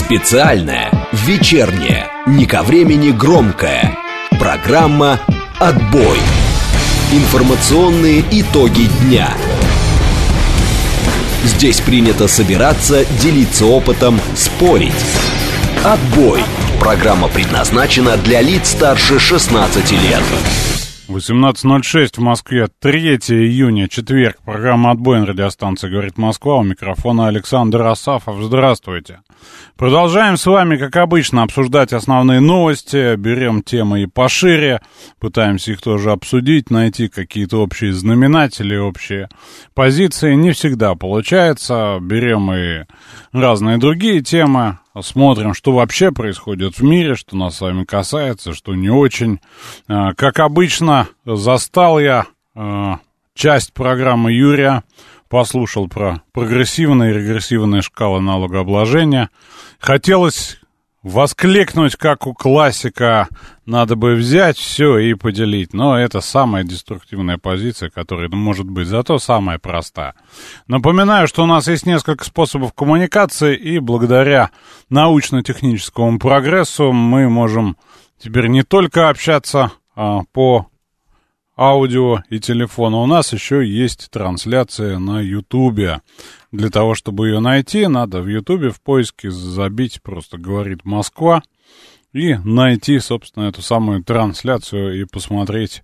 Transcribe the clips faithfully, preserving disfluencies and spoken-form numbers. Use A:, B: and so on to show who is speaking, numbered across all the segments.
A: Специальная, вечерняя, не ко времени громкая программа «Отбой». Информационные итоги дня. Здесь принято собираться, делиться опытом, спорить. «Отбой». Программа предназначена для лиц старше шестнадцати лет.
B: восемнадцать ноль шесть в Москве, третьего июня, четверг. Программа «Отбой» на радиостанции «Говорит Москва». У микрофона Александр Асафов. Здравствуйте. Продолжаем с вами, как обычно, обсуждать основные новости. Берем темы и пошире. Пытаемся их тоже обсудить, найти какие-то общие знаменатели, общие позиции. Не всегда получается. Берем и разные другие темы. Смотрим, что вообще происходит в мире, что нас с вами касается, что не очень. Как обычно, застал я часть программы Юрия, послушал про прогрессивные и регрессивные шкалы налогообложения. Хотелось воскликнуть, как у классика, надо бы взять все и поделить. Но это самая деструктивная позиция, которая может быть, зато самая простая. Напоминаю, что у нас есть несколько способов коммуникации, и благодаря научно-техническому прогрессу мы можем теперь не только общаться а, по аудио и телефону, у нас еще есть трансляция на Ютубе. Для того, чтобы ее найти, надо в Ютубе в поиске забить просто «Говорит Москва» и найти, собственно, эту самую трансляцию и посмотреть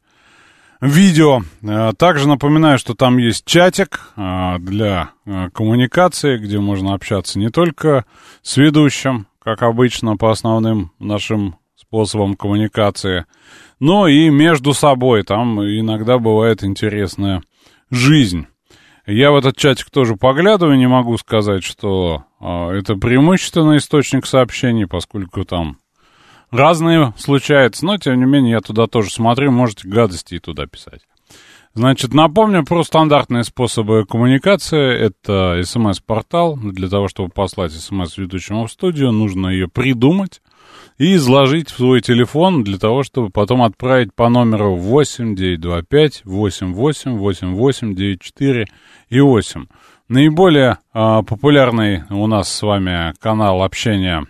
B: видео. Также напоминаю, что там есть чатик для коммуникации, где можно общаться не только с ведущим, как обычно, по основным нашим способам коммуникации, но и между собой. Там иногда бывает интересная жизнь. Я в этот чатик тоже поглядываю, не могу сказать, что э, это преимущественный источник сообщений, поскольку там разные случаются, но, тем не менее, я туда тоже смотрю, можете гадости и туда писать. Значит, напомню про стандартные способы коммуникации. Это смс-портал. Для того, чтобы послать смс ведущему в студию, нужно ее придумать и изложить в свой телефон для того, чтобы потом отправить по номеру восемь девятьсот двадцать пять восемьдесят восемь восемьдесят восемь девяносто четыре и восемь. Наиболее а, популярный у нас с вами канал общения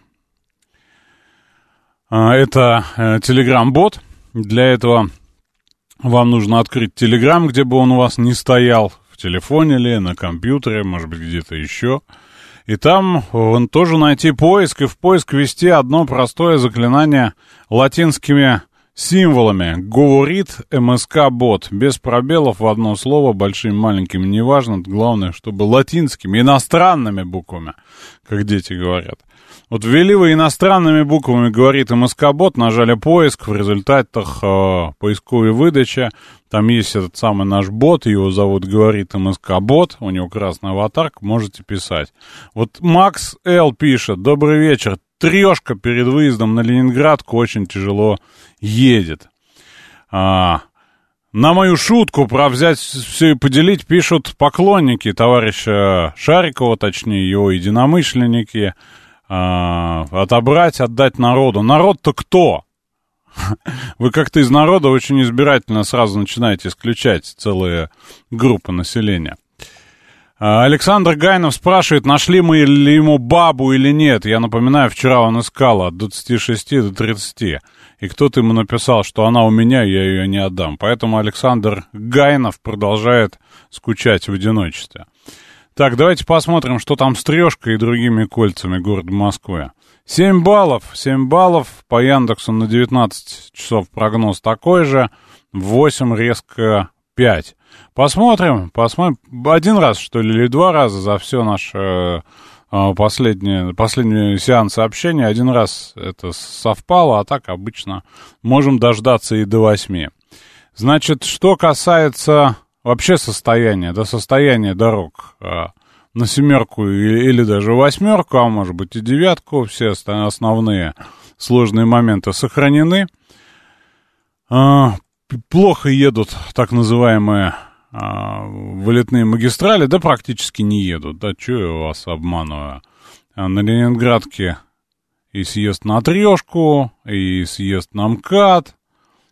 B: а, это а, Telegram-бот. Для этого вам нужно открыть Telegram, где бы он у вас ни стоял, в телефоне или на компьютере, может быть, где-то еще. И там вон, тоже найти поиск, и в поиск ввести одно простое заклинание латинскими символами. Говорит МСК-бот. Без пробелов в одно слово, большим, маленьким, неважно. Главное, чтобы латинскими, иностранными буквами, как дети говорят. Вот ввели вы иностранными буквами «Говорит МСК-бот», нажали поиск, в результатах э, поисковой выдачи, там есть этот самый наш бот, его зовут «Говорит МСК-бот», у него красный аватарка, можете писать. Вот Макс Л. пишет: «Добрый вечер, трешка перед выездом на Ленинградку очень тяжело едет». А, на мою шутку про взять все и поделить пишут поклонники товарища Шарикова, точнее его единомышленники. А, отобрать, отдать народу. Народ-то кто? Вы как-то из народа очень избирательно сразу начинаете исключать целые группы населения. А, Александр Гайнов спрашивает, нашли мы ли ему бабу или нет. Я напоминаю, вчера он искал от двадцати шести до тридцати. И кто-то ему написал, что она у меня, я ее не отдам. Поэтому Александр Гайнов продолжает скучать в одиночестве. Так, давайте посмотрим, что там с трешкой и другими кольцами города Москвы. семь баллов, семь баллов, по Яндексу на девятнадцать часов прогноз такой же, восемь резко пять. Посмотрим, посмотрим, один раз, что ли, или два раза за все наше э, последнее, последний сеанс общения, один раз это совпало, а так обычно можем дождаться и до восьми. Значит, что касается вообще состояние, да, состояние дорог а, на семерку или, или даже восьмерку, а может быть и девятку, все основные сложные моменты сохранены. А, плохо едут так называемые а, вылетные магистрали, да практически не едут, да, что я вас обманываю. А на Ленинградке и съезд на трешку, и съезд на МКАД.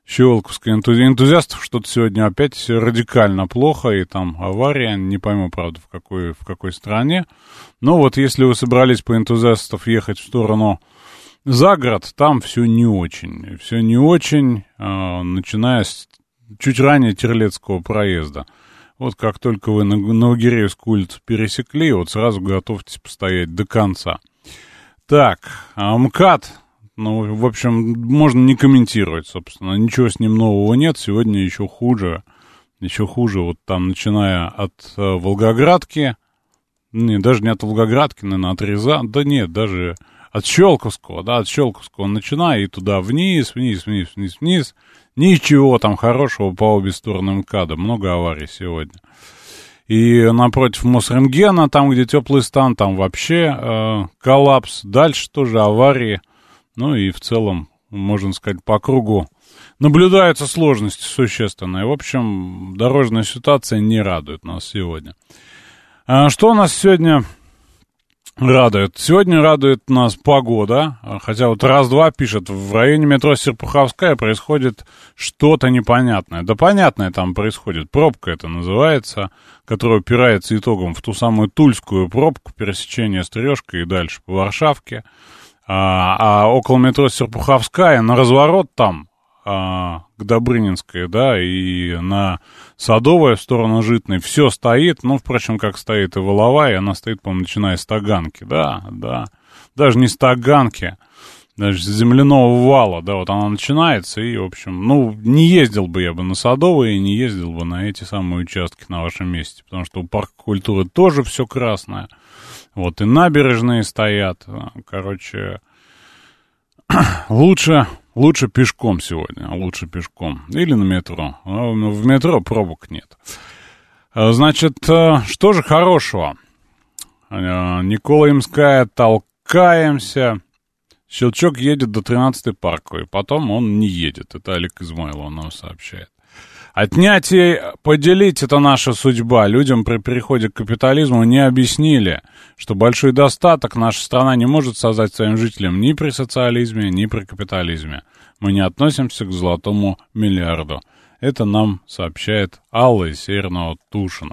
B: Щелковской энтузиастов что-то сегодня опять радикально плохо, и там авария, не пойму, правда, в какой, в какой стране. Но вот если вы собрались по энтузиастов ехать в сторону за город, там все не очень. Все не очень, э, начиная с чуть ранее Терлецкого проезда. Вот как только вы Новогиреевскую улицу пересекли, вот сразу готовьтесь постоять до конца. Так, МКАД. Ну, в общем, можно не комментировать, собственно. Ничего с ним нового нет. Сегодня еще хуже. Еще хуже. Вот там, начиная от э, Волгоградки. Не, даже не от Волгоградки, наверное, от Рязани. Да нет, даже от Щелковского. Да, от Щелковского начиная и туда вниз, вниз, вниз, вниз, вниз. Ничего там хорошего по обе стороны МКАДа. Много аварий сегодня. И напротив Мосрентгена, там, где теплый стан, там вообще э, коллапс. Дальше тоже аварии. Ну и в целом, можно сказать, по кругу наблюдаются сложности существенные. В общем, дорожная ситуация не радует нас сегодня. А что нас сегодня радует? Сегодня радует нас погода. Хотя вот раз-два пишет, в районе метро Серпуховская происходит что-то непонятное. Да понятное там происходит. Пробка это называется, которая упирается итогом в ту самую Тульскую пробку, пересечение с Трешкой и дальше по Варшавке. А, а около метро Серпуховская, на разворот там, а, к Добрынинской, да, и на Садовой в сторону Житной, все стоит, ну, впрочем, как стоит и Воловая, она стоит, по-моему, начиная с Таганки, да, да, даже не с Таганки, даже с земляного вала, да, вот она начинается, и, в общем, ну, не ездил бы я бы на Садовой и не ездил бы на эти самые участки на вашем месте, потому что у парка культуры тоже все красное. Вот и набережные стоят. Короче, лучше, лучше пешком сегодня. Лучше пешком. Или на метро. В метро пробок нет. Значит, что же хорошего? Николаемская, толкаемся. Щелчок едет до тринадцатой парковой. Потом он не едет. Это Олег Измайлов нам сообщает. Отнять и поделить — это наша судьба. Людям при переходе к капитализму не объяснили, что большой достаток наша страна не может создать своим жителям ни при социализме, ни при капитализме. Мы не относимся к золотому миллиарду. Это нам сообщает Алла из Северного Тушина.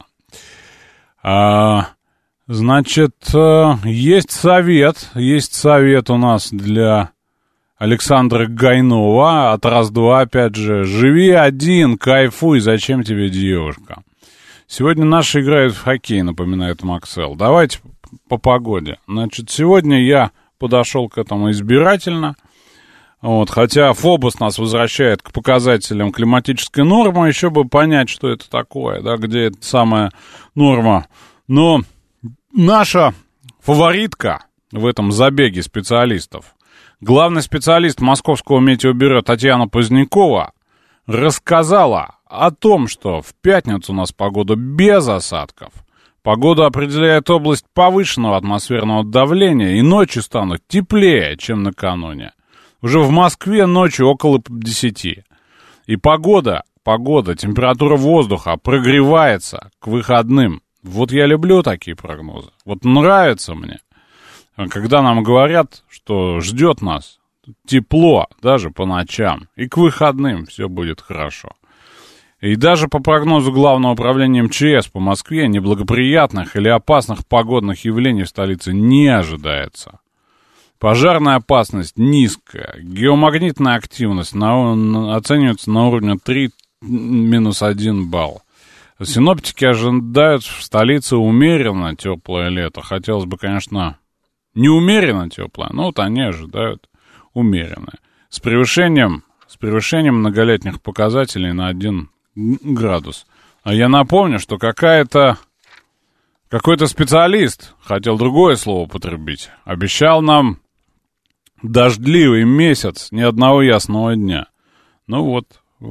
B: А, значит, есть совет, есть совет у нас для Александра Гайнова от раз-два, опять же. Живи один, кайфуй, зачем тебе девушка? Сегодня наши играют в хоккей, напоминает Максел. Давайте по погоде. Значит, сегодня я подошел к этому избирательно. Вот, хотя ФОБОС нас возвращает к показателям климатической нормы, еще бы понять, что это такое, да, где эта самая норма. Но наша фаворитка в этом забеге специалистов, главный специалист Московского метеобюро Татьяна Позднякова, рассказала о том, что в пятницу у нас погода без осадков. Погода определяет область повышенного атмосферного давления, и ночи станут теплее, чем накануне. Уже в Москве ночью около десяти. И погода, погода, температура воздуха прогревается к выходным. Вот я люблю такие прогнозы. Вот нравится мне. Когда нам говорят, что ждет нас тепло даже по ночам, и к выходным все будет хорошо. И даже по прогнозу Главного управления МЧС по Москве неблагоприятных или опасных погодных явлений в столице не ожидается. Пожарная опасность низкая, геомагнитная активность на, на, оценивается на уровне три минус один балл. Синоптики ожидают в столице умеренно теплое лето. Хотелось бы, конечно, не умеренно теплое, но вот они ожидают умеренное. С превышением, с превышением многолетних показателей на один градус. А я напомню, что какая-то, какой-то специалист, хотел другое слово употребить, обещал нам дождливый месяц, ни одного ясного дня. Ну вот,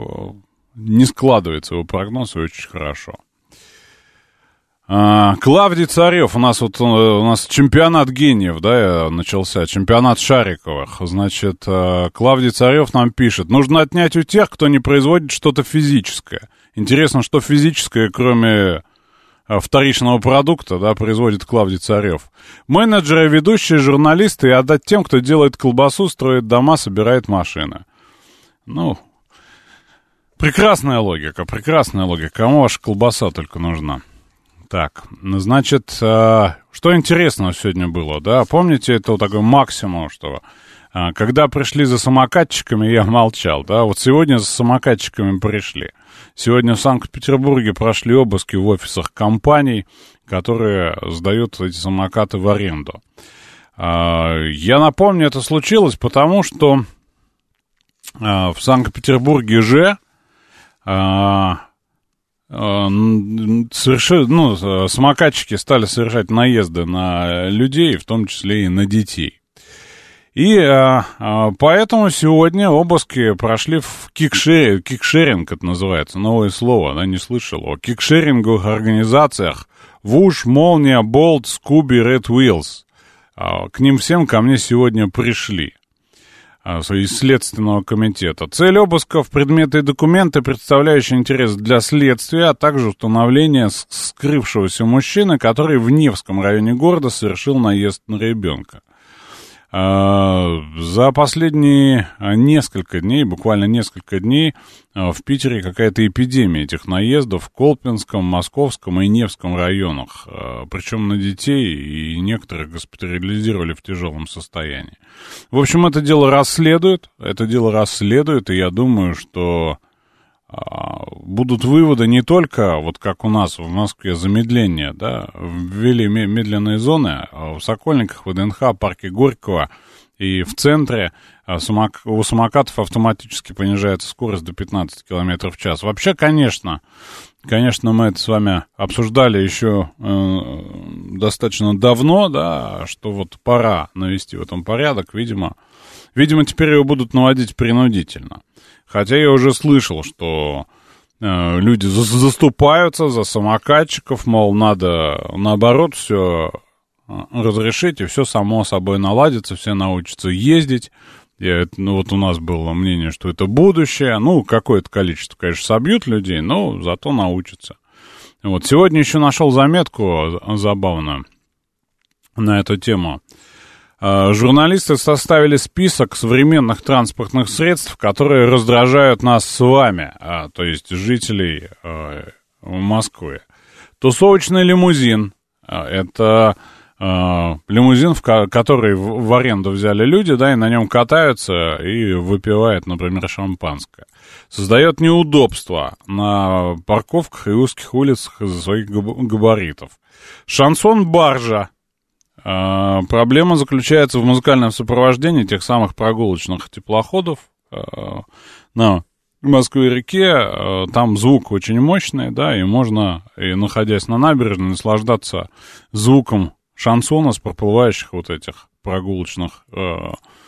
B: не складывается его прогноз, и очень хорошо. А, Клавдий Царев, у нас вот у нас чемпионат гениев, да, начался, чемпионат Шариковых. Значит, Клавдий Царев нам пишет: нужно отнять у тех, кто не производит что-то физическое. Интересно, что физическое, кроме вторичного продукта, да, производит Клавдий Царев. Менеджеры, ведущие, журналисты, и отдать тем, кто делает колбасу, строит дома, собирает машины. Ну, Прекрасная логика, прекрасная логика. Кому ваша колбаса только нужна? Так, значит, что интересного сегодня было, да? Помните, это вот такой максимум, что когда пришли за самокатчиками, я молчал, да? Вот сегодня за самокатчиками пришли. Сегодня в Санкт-Петербурге прошли обыски в офисах компаний, которые сдают эти самокаты в аренду. Я напомню, это случилось потому, что в Санкт-Петербурге же совершили, ну, самокатчики стали совершать наезды на людей, в том числе и на детей. И а, а, поэтому сегодня обыски прошли в кикшеринг, кикшеринг это называется, новое слово, да, не слышал, о кикшеринговых организациях Вуш, Молния, Болт, Скуби, Red Wheels. А, к ним всем ко мне сегодня пришли из Следственного комитета. Цель обысков — предметы и документы, представляющие интерес для следствия, а также установление скрывшегося мужчины, который в Невском районе города совершил наезд на ребенка. За последние несколько дней, буквально несколько дней, в Питере какая-то эпидемия этих наездов в Колпинском, Московском и Невском районах. Причем на детей, и некоторых госпитализировали в тяжелом состоянии. В общем, это дело расследуют, это дело расследуют, и я думаю, что будут выводы не только, вот как у нас в Москве замедление, да, ввели медленные зоны, а в Сокольниках, в ВДНХ, парке Горького и в центре у самокатов автоматически понижается скорость до пятнадцати километров в час. Вообще, конечно, конечно, мы это с вами обсуждали еще э, достаточно давно, да, что вот пора навести в этом порядок, видимо, видимо, теперь его будут наводить принудительно. Хотя я уже слышал, что э, люди за- заступаются за самокатчиков, мол, надо наоборот все разрешить, и все само собой наладится, все научатся ездить. Я, ну, вот у нас было мнение, что это будущее. Ну, какое-то количество, конечно, собьют людей, но зато научатся. Вот. Сегодня еще нашел заметку забавную на эту тему. Журналисты составили список современных транспортных средств, которые раздражают нас с вами, а, то есть жителей а, Москвы. Тусовочный лимузин. А, это а, лимузин, в ко- который в, в аренду взяли люди, да, и на нем катаются и выпивают, например, шампанское. Создает неудобства на парковках и узких улицах из-за своих габ- габаритов. Шансон-баржа. Uh, проблема заключается в музыкальном сопровождении тех самых прогулочных теплоходов uh, на Москве-реке. Uh, там звук очень мощный, да, и можно, и находясь на набережной, наслаждаться звуком шансона с проплывающих вот этих прогулочных uh,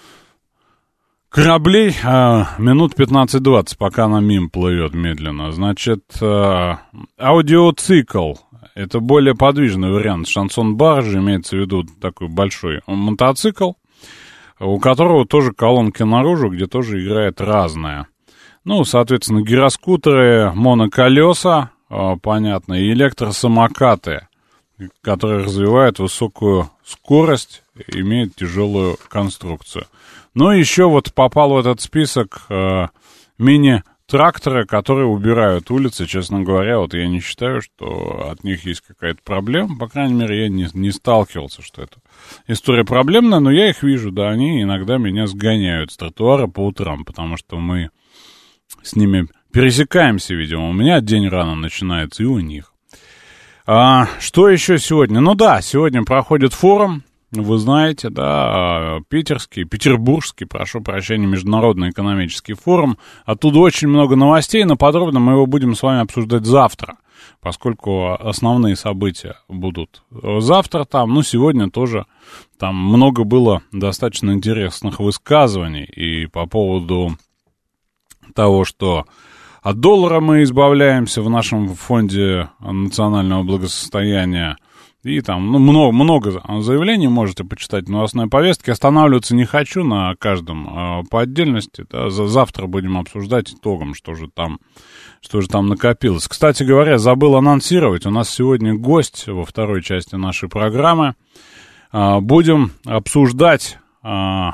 B: кораблей uh, минут пятнадцать-двадцать, пока она мимо плывет медленно. Значит, uh, аудиоцикл. Это более подвижный вариант шансон-баржи, имеется в виду такой большой мотоцикл, у которого тоже колонки наружу, где тоже играет разное. Ну, соответственно, гироскутеры, моноколеса, понятно, и электросамокаты, которые развивают высокую скорость, имеют тяжелую конструкцию. Ну, и еще вот попал в этот список э, мини тракторы, которые убирают улицы, честно говоря, вот я не считаю, что от них есть какая-то проблема. По крайней мере, я не, не сталкивался, что это история проблемная, но я их вижу, да, они иногда меня сгоняют с тротуара по утрам, потому что мы с ними пересекаемся, видимо. У меня день рано начинается, и у них. А, что еще сегодня? Ну да, сегодня проходит форум. Вы знаете, да, питерский, петербургский, прошу прощения, международный экономический форум. Оттуда очень много новостей, но подробно мы его будем с вами обсуждать завтра, поскольку основные события будут завтра там. Ну, сегодня тоже там много было достаточно интересных высказываний и по поводу того, что от доллара мы избавляемся в нашем фонде национального благосостояния. И там ну, много, много заявлений можете почитать в новостной повестке. Останавливаться не хочу на каждом э, по отдельности. Да, за, завтра будем обсуждать итогом, что же там, что же там накопилось. Кстати говоря, забыл анонсировать. У нас сегодня гость во второй части нашей программы. Э, будем обсуждать э,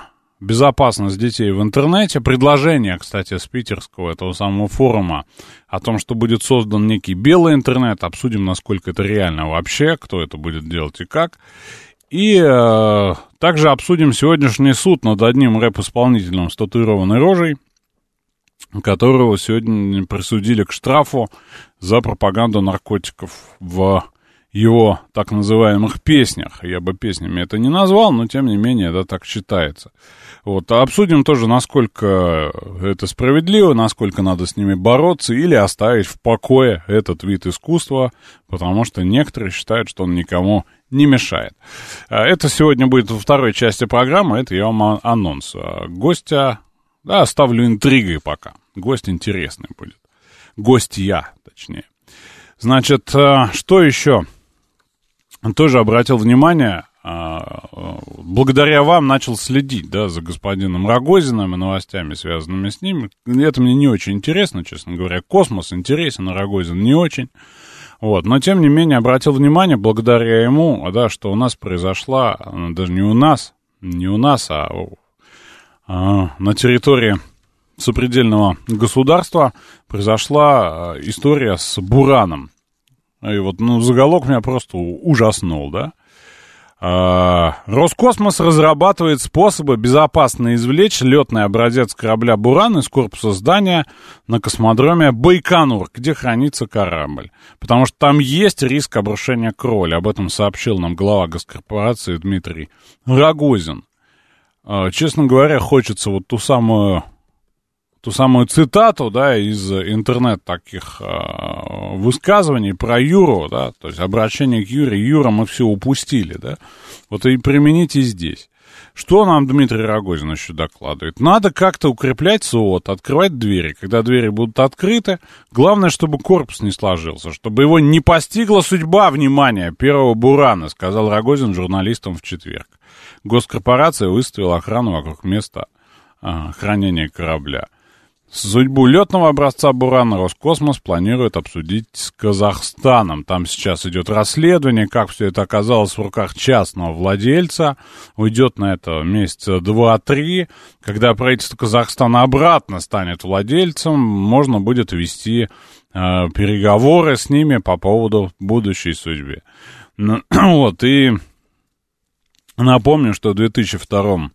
B: безопасность детей в интернете. Предложение, кстати, с питерского этого самого форума о том, что будет создан некий белый интернет. Обсудим, насколько это реально вообще, кто это будет делать и как. И э, также обсудим сегодняшний суд над одним рэп-исполнителем с татуированной рожей, которого сегодня присудили к штрафу за пропаганду наркотиков в его так называемых песнях. Я бы песнями это не назвал, но тем не менее это так считается. Вот. А обсудим тоже, насколько это справедливо, насколько надо с ними бороться или оставить в покое этот вид искусства, потому что некоторые считают, что он никому не мешает. Это сегодня будет во второй части программы, это я вам анонс. Гостя, да, оставлю интригой пока. Гость интересный будет. Гостья, точнее. Значит, что еще? Тоже обратил внимание, благодаря вам начал следить, да, за господином Рогозиным и новостями, связанными с ним. Это мне не очень интересно, честно говоря. Космос интересен, а Рогозин не очень. Вот. Но, тем не менее, обратил внимание, благодаря ему, да, что у нас произошла, даже не у нас, не у нас, а, а на территории сопредельного государства произошла история с Бураном. И вот, ну, заголовок меня просто ужаснул, да. А, Роскосмос разрабатывает способы безопасно извлечь летный образец корабля «Буран» из корпуса здания на космодроме Байконур, где хранится корабль. Потому что там есть риск обрушения кроли. Об этом сообщил нам глава госкорпорации Дмитрий Рогозин. А, честно говоря, хочется вот ту самую... ту самую цитату, да, из интернет таких э, высказываний про Юру, да, то есть обращение к Юре. Юра, мы все упустили, да. Вот и примените здесь. Что нам Дмитрий Рогозин еще докладывает? Надо как-то укреплять СОТ, открывать двери. Когда двери будут открыты, главное, чтобы корпус не сложился, чтобы его не постигла судьба, внимания, первого Бурана, сказал Рогозин журналистам в четверг. Госкорпорация выставила охрану вокруг места э, хранения корабля. Судьбу летного образца «Бурана» Роскосмос планирует обсудить с Казахстаном. Там сейчас идет расследование, как все это оказалось в руках частного владельца. Уйдет на это месяца два-три. Когда правительство Казахстана обратно станет владельцем, можно будет вести э, переговоры с ними по поводу будущей судьбы. Ну, вот, и напомню, что в две тысячи втором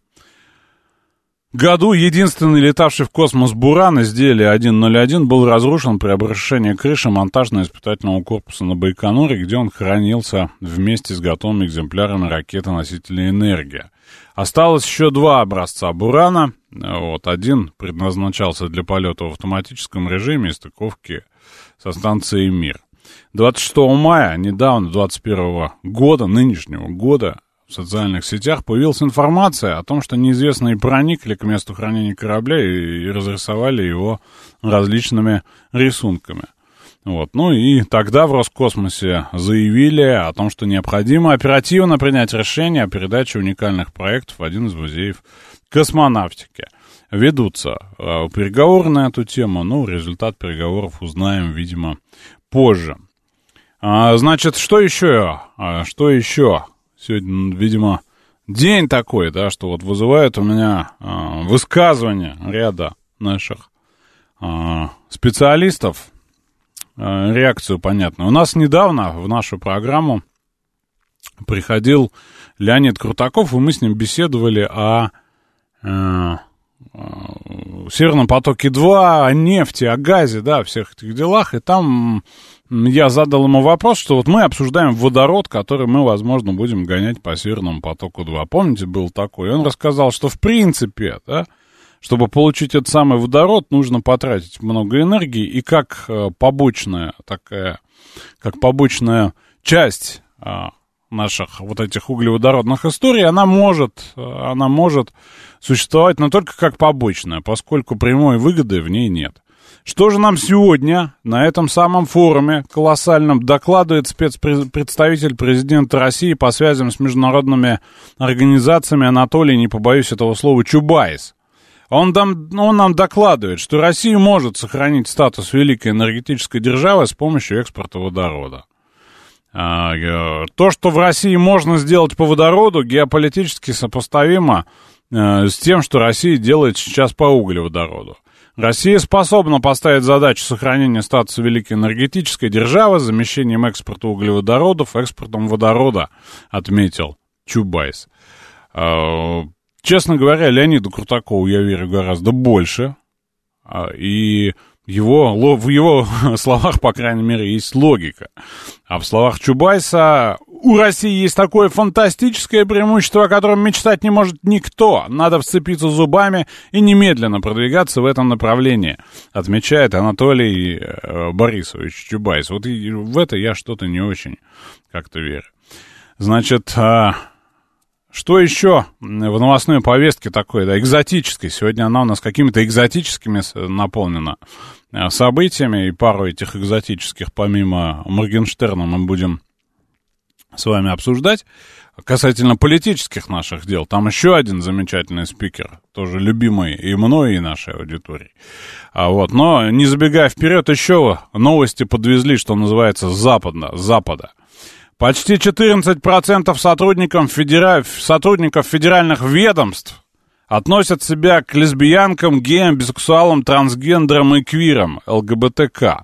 B: году единственный летавший в космос «Буран» изделие один ноль один был разрушен при обрушении крыши монтажно-испытательного корпуса на Байконуре, где он хранился вместе с готовыми экземплярами ракеты-носителя «Энергия». Осталось еще два образца «Бурана». Вот, один предназначался для полета в автоматическом режиме и стыковки со станцией «Мир». двадцать шестого мая, недавно, двадцать первого года, нынешнего года, в социальных сетях появилась информация о том, что неизвестные проникли к месту хранения корабля и, и разрисовали его различными рисунками. Вот. Ну и тогда в Роскосмосе заявили о том, что необходимо оперативно принять решение о передаче уникальных проектов в один из музеев космонавтики. Ведутся э, переговоры на эту тему, но результат переговоров узнаем, видимо, позже. А, значит, что еще? А, что еще? Сегодня, видимо, день такой, да, что вот вызывает у меня э, высказывания ряда наших э, специалистов, э, реакцию понятную. У нас недавно в нашу программу приходил Леонид Крутаков, и мы с ним беседовали о э, э, Северном потоке-два, о нефти, о газе, да, всех этих делах, и там... Я задал ему вопрос, что вот мы обсуждаем водород, который мы, возможно, будем гонять по Северному потоку-два. Помните, был такой? И он рассказал, что в принципе, да, чтобы получить этот самый водород, нужно потратить много энергии, и как побочная такая, как побочная часть а, наших вот этих углеводородных историй, она может, она может существовать, но только как побочная, поскольку прямой выгоды в ней нет. Что же нам сегодня на этом самом форуме колоссальном докладывает спецпредставитель президента России по связям с международными организациями Анатолий, не побоюсь этого слова, Чубайс? Он, там, он нам докладывает, что Россия может сохранить статус великой энергетической державы с помощью экспорта водорода. То, что в России можно сделать по водороду, геополитически сопоставимо э, с тем, что Россия делает сейчас по углеводороду. Россия способна поставить задачу сохранения статуса великой энергетической державы с замещением экспорта углеводородов экспортом водорода, отметил Чубайс. Э, честно говоря, Леониду Крутакову я верю гораздо больше, э, и Его, в его словах, по крайней мере, есть логика. А в словах Чубайса: у России есть такое фантастическое преимущество, о котором мечтать не может никто. Надо вцепиться зубами и немедленно продвигаться в этом направлении, отмечает Анатолий Борисович Чубайс. Вот в это я что-то не очень как-то верю. Значит, что еще в новостной повестке такой, да, экзотической? Сегодня она у нас какими-то экзотическими наполнена событиями, и пару этих экзотических, помимо Моргенштерна, мы будем с вами обсуждать. Касательно политических наших дел, там еще один замечательный спикер, тоже любимый и мной, и нашей аудиторией. А вот, но, не забегая вперед, еще новости подвезли, что называется, с запада. С запада. Почти четырнадцать процентов сотрудников, федера... сотрудников федеральных ведомств относят себя к лесбиянкам, геям, бисексуалам, трансгендерам и квирам, ЛГБТК+.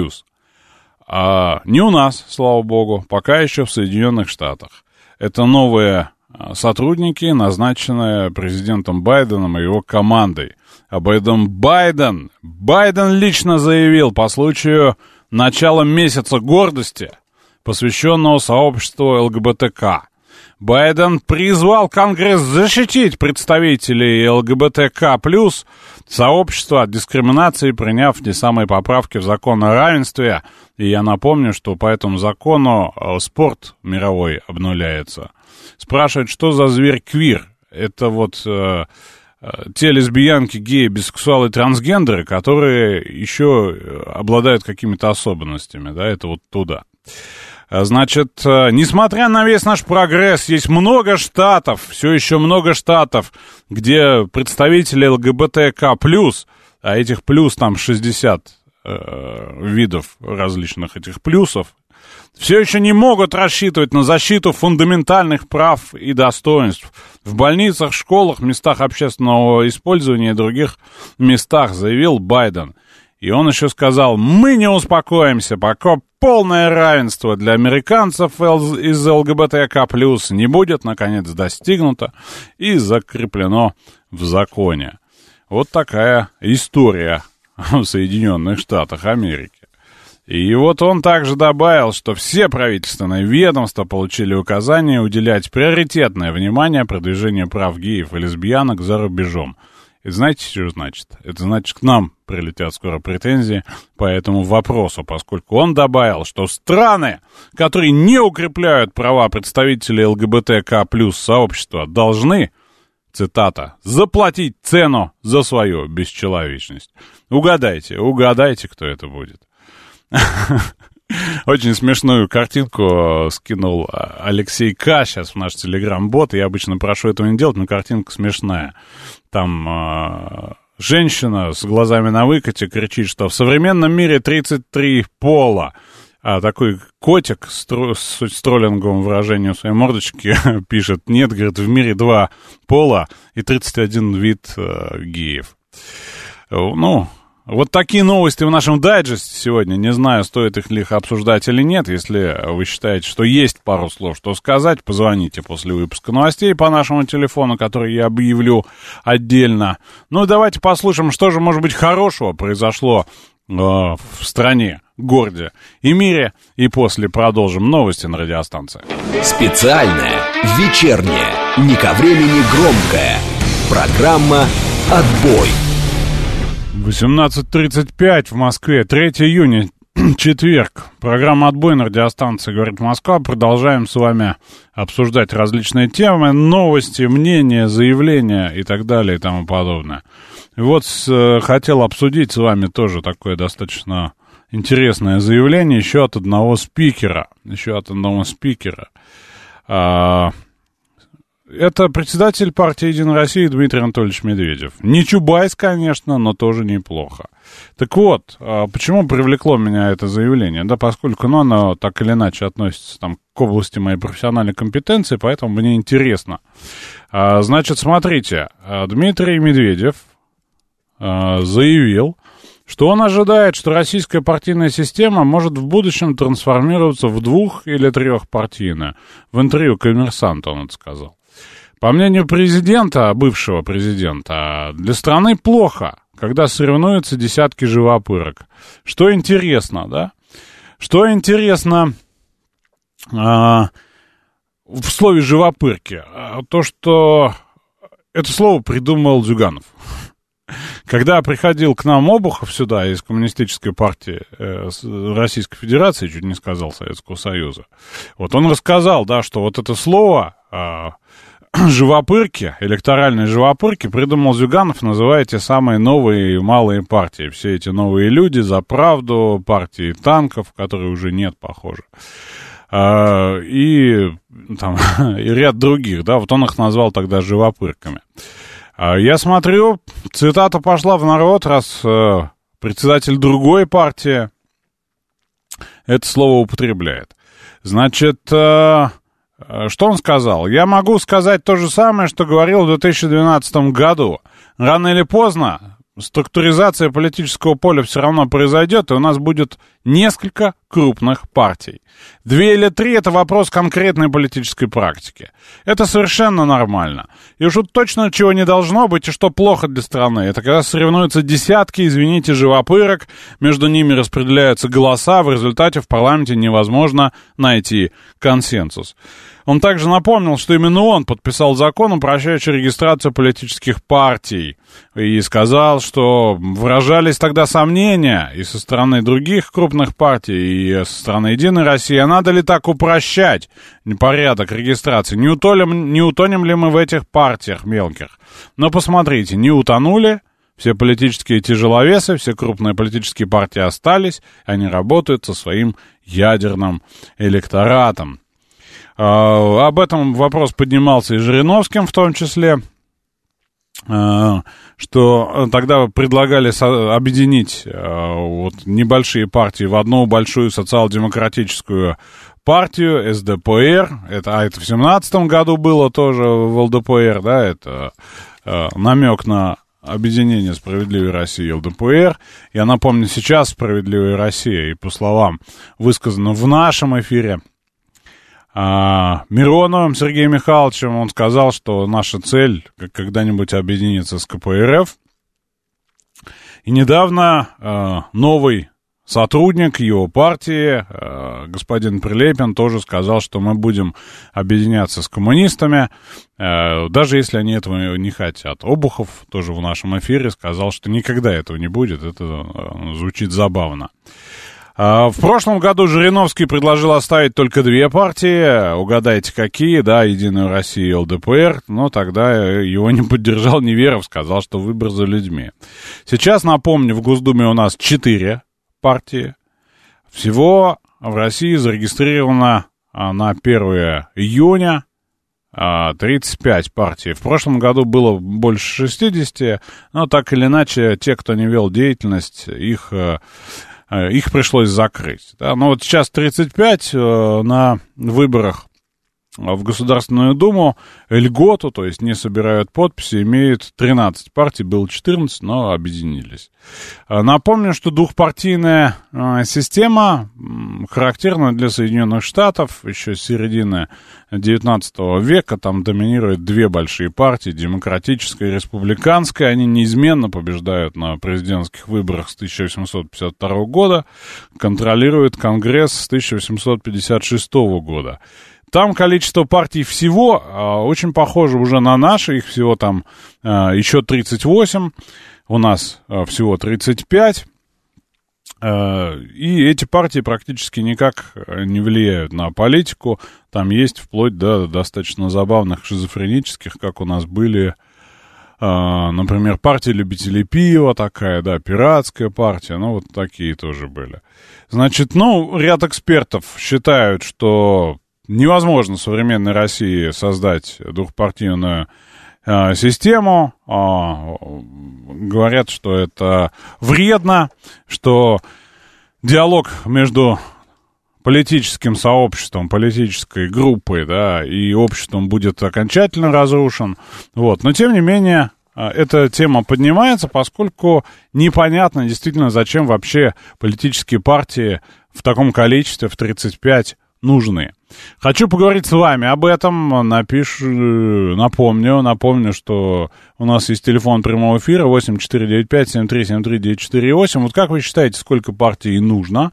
B: А не у нас, слава богу, пока еще в Соединенных Штатах. Это новые сотрудники, назначенные президентом Байденом и его командой. Об этом Байден, Байден лично заявил по случаю начала месяца гордости, посвященного сообществу ЛГБТК. Байден призвал Конгресс защитить представителей ЛГБТК+, сообщества от дискриминации, приняв те самые поправки в закон о равенстве. И я напомню, что по этому закону спорт мировой обнуляется. Спрашивают, что за зверь квир? Это вот э, те лесбиянки, геи, бисексуалы, трансгендеры, которые еще обладают какими-то особенностями, да, это вот туда. Значит, несмотря на весь наш прогресс, есть много штатов, все еще много штатов, где представители ЛГБТК+, а этих плюс там шестьдесят э, видов различных этих плюсов, все еще не могут рассчитывать на защиту фундаментальных прав и достоинств в больницах, школах, местах общественного использования и других местах, заявил Байден. И он еще сказал: мы не успокоимся, пока полное равенство для американцев из ЛГБТК+, не будет, наконец, достигнуто и закреплено в законе. Вот такая история в Соединенных Штатах Америки. И вот он также добавил, что все правительственные ведомства получили указание уделять приоритетное внимание продвижению прав геев и лесбиянок за рубежом. И знаете, что значит? Это значит, к нам прилетят скоро претензии по этому вопросу, поскольку он добавил, что страны, которые не укрепляют права представителей ЛГБТК+ сообщества, должны, цитата, заплатить цену за свою бесчеловечность. Угадайте, угадайте, кто это будет. Очень смешную картинку скинул Алексей К. сейчас в наш телеграм-бот. Я обычно прошу этого не делать, но картинка смешная. Там э, женщина с глазами на выкате кричит, что в современном мире тридцать три пола. А такой котик с, тру- с, с троллинговым выражением своей мордочки пишет: нет, говорит, в мире два пола и тридцать один вид э, геев. Ну... Вот такие новости в нашем дайджесте сегодня. Не знаю, стоит их ли обсуждать или нет. Если вы считаете, что есть пару слов, что сказать, позвоните после выпуска новостей по нашему телефону, который я объявлю отдельно. Ну, давайте послушаем, что же, может быть, хорошего произошло э, в стране, городе и мире. И после продолжим новости на радиостанции.
A: Специальная, вечерняя, не ко времени громкая. Программа «Отбой».
B: восемнадцать тридцать пять в Москве, третьего июня, четверг. Программа «Отбой» на радиостанции «Говорит Москва». Продолжаем с вами обсуждать различные темы, новости, мнения, заявления и так далее и тому подобное. И вот с, хотел обсудить с вами тоже такое достаточно интересное заявление еще от одного спикера. Еще от одного спикера. А, это председатель партии «Единая Россия» Дмитрий Анатольевич Медведев. Не Чубайс, конечно, но тоже неплохо. Так вот, почему привлекло меня это заявление? Да, поскольку ну, оно так или иначе относится там, к области моей профессиональной компетенции, поэтому мне интересно. Значит, смотрите, Дмитрий Медведев заявил, что он ожидает, что российская партийная система может в будущем трансформироваться в двух- или трехпартийную. В интервью «Коммерсанту» он это сказал. По мнению президента, бывшего президента, для страны плохо, когда соревнуются десятки живопырок. Что интересно, да? Что интересно а, в слове «живопырки»? А, то, что это слово придумал Зюганов. Когда приходил к нам Обухов сюда из Коммунистической партии э, Российской Федерации, чуть не сказал Советского Союза, вот он рассказал, да, что вот это слово э, живопырки, электоральные живопырки придумал Зюганов, называя те самые новые малые партии. Все эти новые люди за правду, партии танков, которые уже нет, похоже. Э, и, там, и ряд других, да, вот он их назвал тогда живопырками. Я смотрю, цитата пошла в народ, раз э, председатель другой партии это слово употребляет. Значит, э, что он сказал? Я могу сказать то же самое, что говорил в две тысячи двенадцатом году. Рано или поздно структуризация политического поля все равно произойдет, и у нас будет несколько крупных партий. Две или три — это вопрос конкретной политической практики. Это совершенно нормально. И уж точно чего не должно быть, и что плохо для страны. Это когда соревнуются десятки, извините, живопырок, между ними распределяются голоса, в результате в парламенте невозможно найти консенсус. Он также напомнил, что именно он подписал закон, упрощающий регистрацию политических партий, и сказал, что выражались тогда сомнения и со стороны других крупных партий, и со стороны «Единой России», а надо ли так упрощать порядок регистрации, не утонем, не утонем ли мы в этих партиях мелких. Но посмотрите, не утонули, все политические тяжеловесы, все крупные политические партии остались, они работают со своим ядерным электоратом. Об этом вопрос поднимался и Жириновским в том числе, что тогда предлагали объединить вот небольшие партии в одну большую социал-демократическую партию, эс дэ пэ эр, это, а это в семнадцатом году было тоже в эл дэ пэ эр, да, это намек на объединение «Справедливой России» и эл дэ пэ эр. Я напомню, сейчас «Справедливая Россия», и по словам, высказанным в нашем эфире, А, Мироновым Сергеем Михайловичем, он сказал, что наша цель когда-нибудь объединиться с ка пэ эр эф. И недавно э, новый сотрудник его партии, э, господин Прилепин, тоже сказал, что мы будем объединяться с коммунистами, э, даже если они этого не хотят. Обухов тоже в нашем эфире сказал, что никогда этого не будет. Это э, звучит забавно. В прошлом году Жириновский предложил оставить только две партии, угадайте какие, да, «Единую Россию» и эл дэ пэ эр, но тогда его не поддержал Неверов, сказал, что выбор за людьми. Сейчас, напомню, в Госдуме у нас четыре партии. Всего в России зарегистрировано на первое июня тридцать пять партий. В прошлом году было больше шестьдесят, но так или иначе, те, кто не вел деятельность, их... их пришлось закрыть. Да? Но вот сейчас тридцать пять э, на выборах в Государственную Думу льготу, то есть не собирают подписи, имеют тринадцать партий, было четырнадцать, но объединились. Напомню, что двухпартийная э, система характерна для Соединенных Штатов еще с середины девятнадцатого века. Там доминируют две большие партии, демократическая и республиканская. Они неизменно побеждают на президентских выборах с тысяча восемьсот пятьдесят второго года, контролируют Конгресс с тысяча восемьсот пятьдесят шестого года. Там количество партий всего э, очень похоже уже на наши, их всего там э, еще тридцать восемь, у нас э, всего тридцать пять, э, и эти партии практически никак не влияют на политику, там есть вплоть до достаточно забавных шизофренических, как у нас были, э, например, партия любителей пива такая, да, пиратская партия, ну вот такие тоже были. Значит, ну, ряд экспертов считают, что невозможно в современной России создать двухпартийную э, систему. Э, говорят, что это вредно, что диалог между политическим сообществом, политической группой, да, и обществом будет окончательно разрушен. Вот. Но, тем не менее, эта тема поднимается, поскольку непонятно действительно, зачем вообще политические партии в таком количестве, в тридцать пять, нужны. Хочу поговорить с вами об этом. Напишу, напомню, напомню, что у нас есть телефон прямого эфира восемь четыре девять пять семь три семь три девять четыре восемь. Вот как вы считаете, сколько партий нужно,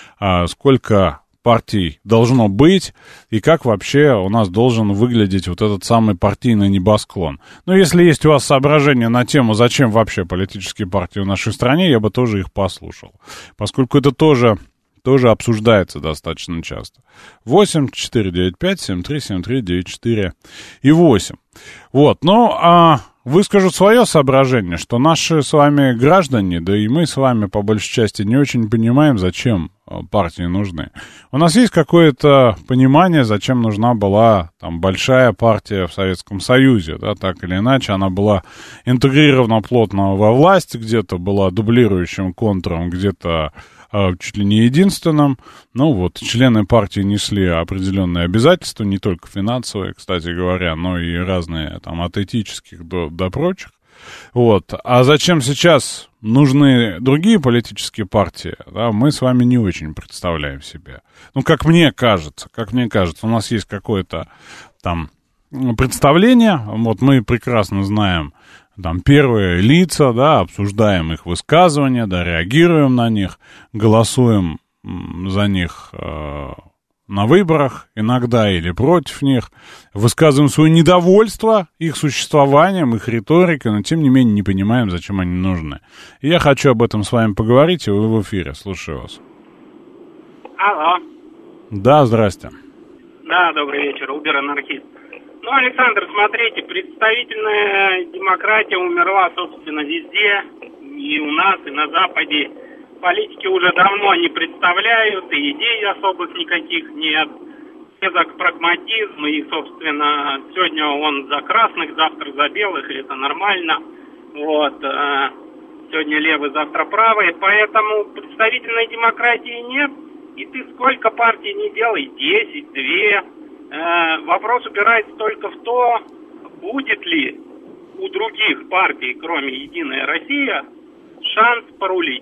B: сколько партий должно быть, и как вообще у нас должен выглядеть вот этот самый партийный небосклон? Ну, если есть у вас соображения на тему, зачем вообще политические партии в нашей стране, я бы тоже их послушал, поскольку это тоже, тоже обсуждается достаточно часто. восемь четыре девять пять семь три семь три девять четыре и восемь. Вот, ну, а выскажу свое соображение, что наши с вами граждане, да и мы с вами по большей части не очень понимаем, зачем партии нужны. У нас есть какое-то понимание, зачем нужна была там большая партия в Советском Союзе, да, так или иначе, она была интегрирована плотно во власть, где-то была дублирующим контуром, где-то э, чуть ли не единственным. Ну вот, члены партии несли определенные обязательства, не только финансовые, кстати говоря, но и разные там от этических до, до прочих. Вот. А зачем сейчас нужны другие политические партии, да, мы с вами не очень представляем себе. Ну, как мне кажется, как мне кажется, у нас есть какое-то там представление, вот мы прекрасно знаем там первые лица, да, обсуждаем их высказывания, да, реагируем на них, голосуем за них э, на выборах, иногда или против них, высказываем свое недовольство их существованием, их риторикой, но тем не менее не понимаем, зачем они нужны. И я хочу об этом с вами поговорить, и вы в эфире. Слушаю вас.
C: Алло.
B: Да, здрасте.
C: Да, добрый вечер, Убер-анархист. Ну, Александр, смотрите, представительная демократия умерла, собственно, везде, и у нас, и на Западе. Политики уже давно не представляют, и идей особых никаких нет. Все за прагматизм, и, собственно, сегодня он за красных, завтра за белых, и это нормально. Вот. Сегодня левый, завтра правый, поэтому представительной демократии нет. И ты сколько партий не делай, десять, две. Вопрос упирается только в то, будет ли у других партий, кроме «Единая Россия», шанс порулить.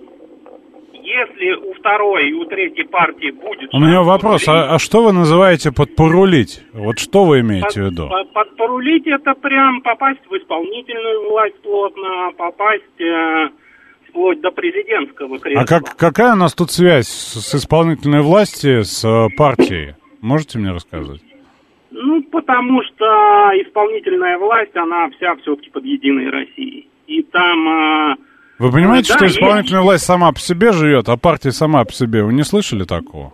C: Если у второй и у третьей партии будет...
B: У меня вопрос, а, а что вы называете подпорулить? Вот что вы имеете
C: под,
B: в виду?
C: Под, подпорулить это прям попасть в исполнительную власть плотно, попасть э, вплоть до президентского кресла.
B: А как, какая у нас тут связь с, с исполнительной властью, с э, партией? Можете мне рассказать?
C: Ну, потому что исполнительная власть, она вся все-таки под «Единой Россией». И там... Э,
B: Вы понимаете,
C: да,
B: что исполнительная
C: есть.
B: власть сама по себе живет, а партия сама по себе? Вы не слышали такого?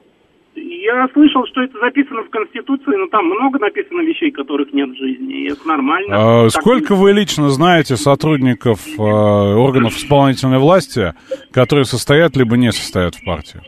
C: Я слышал, что это записано в Конституции, но там много написано вещей, которых нет в жизни, и это нормально.
B: А, сколько вы лично знаете сотрудников э, органов исполнительной власти, которые состоят либо не состоят в партии?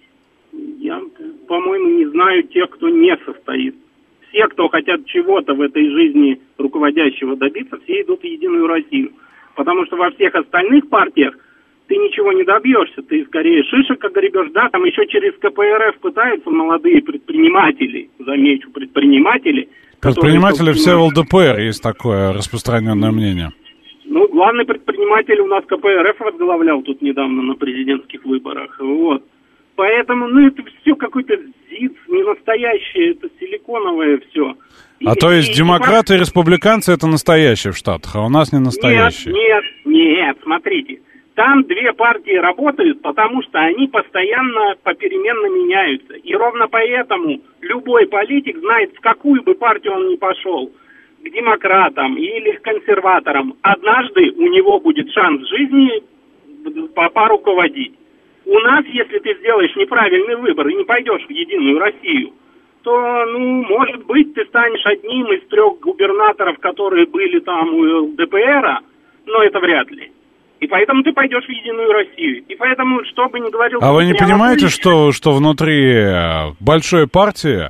C: Я, по-моему, не знаю тех, кто не состоит. Все, кто хотят чего-то в этой жизни руководящего добиться, все идут в «Единую Россию». Потому что во всех остальных партиях ты ничего не добьешься. Ты скорее шишек гребешь. Да, там еще через ка пэ эр эф пытаются молодые предприниматели, замечу, предприниматели.
B: Предприниматели все в эл дэ пэ эр, есть такое распространенное мнение.
C: Ну, главный предприниматель у нас ка пэ эр эф возглавлял тут недавно на президентских выборах. Вот. Поэтому, ну, это все какой-то ЗИЦ, не настоящее, это силиконовое все.
B: А
C: и,
B: то есть
C: и,
B: демократы
C: и...
B: и республиканцы это настоящие в Штатах, а у нас не настоящие?
C: Нет, нет, нет, смотрите. Там две партии работают, потому что они постоянно попеременно меняются. И ровно поэтому любой политик знает, в какую бы партию он ни пошел, к демократам или к консерваторам, однажды у него будет шанс в жизни поруководить. У нас, если ты сделаешь неправильный выбор и не пойдешь в «Единую Россию», то, ну, может быть, ты станешь одним из трех губернаторов, которые были там у эл дэ пэ эра, но это вряд ли. И поэтому ты пойдешь в «Единую Россию». И поэтому, что бы ни говорил...
B: А вы не понимаете, что, что внутри большой партии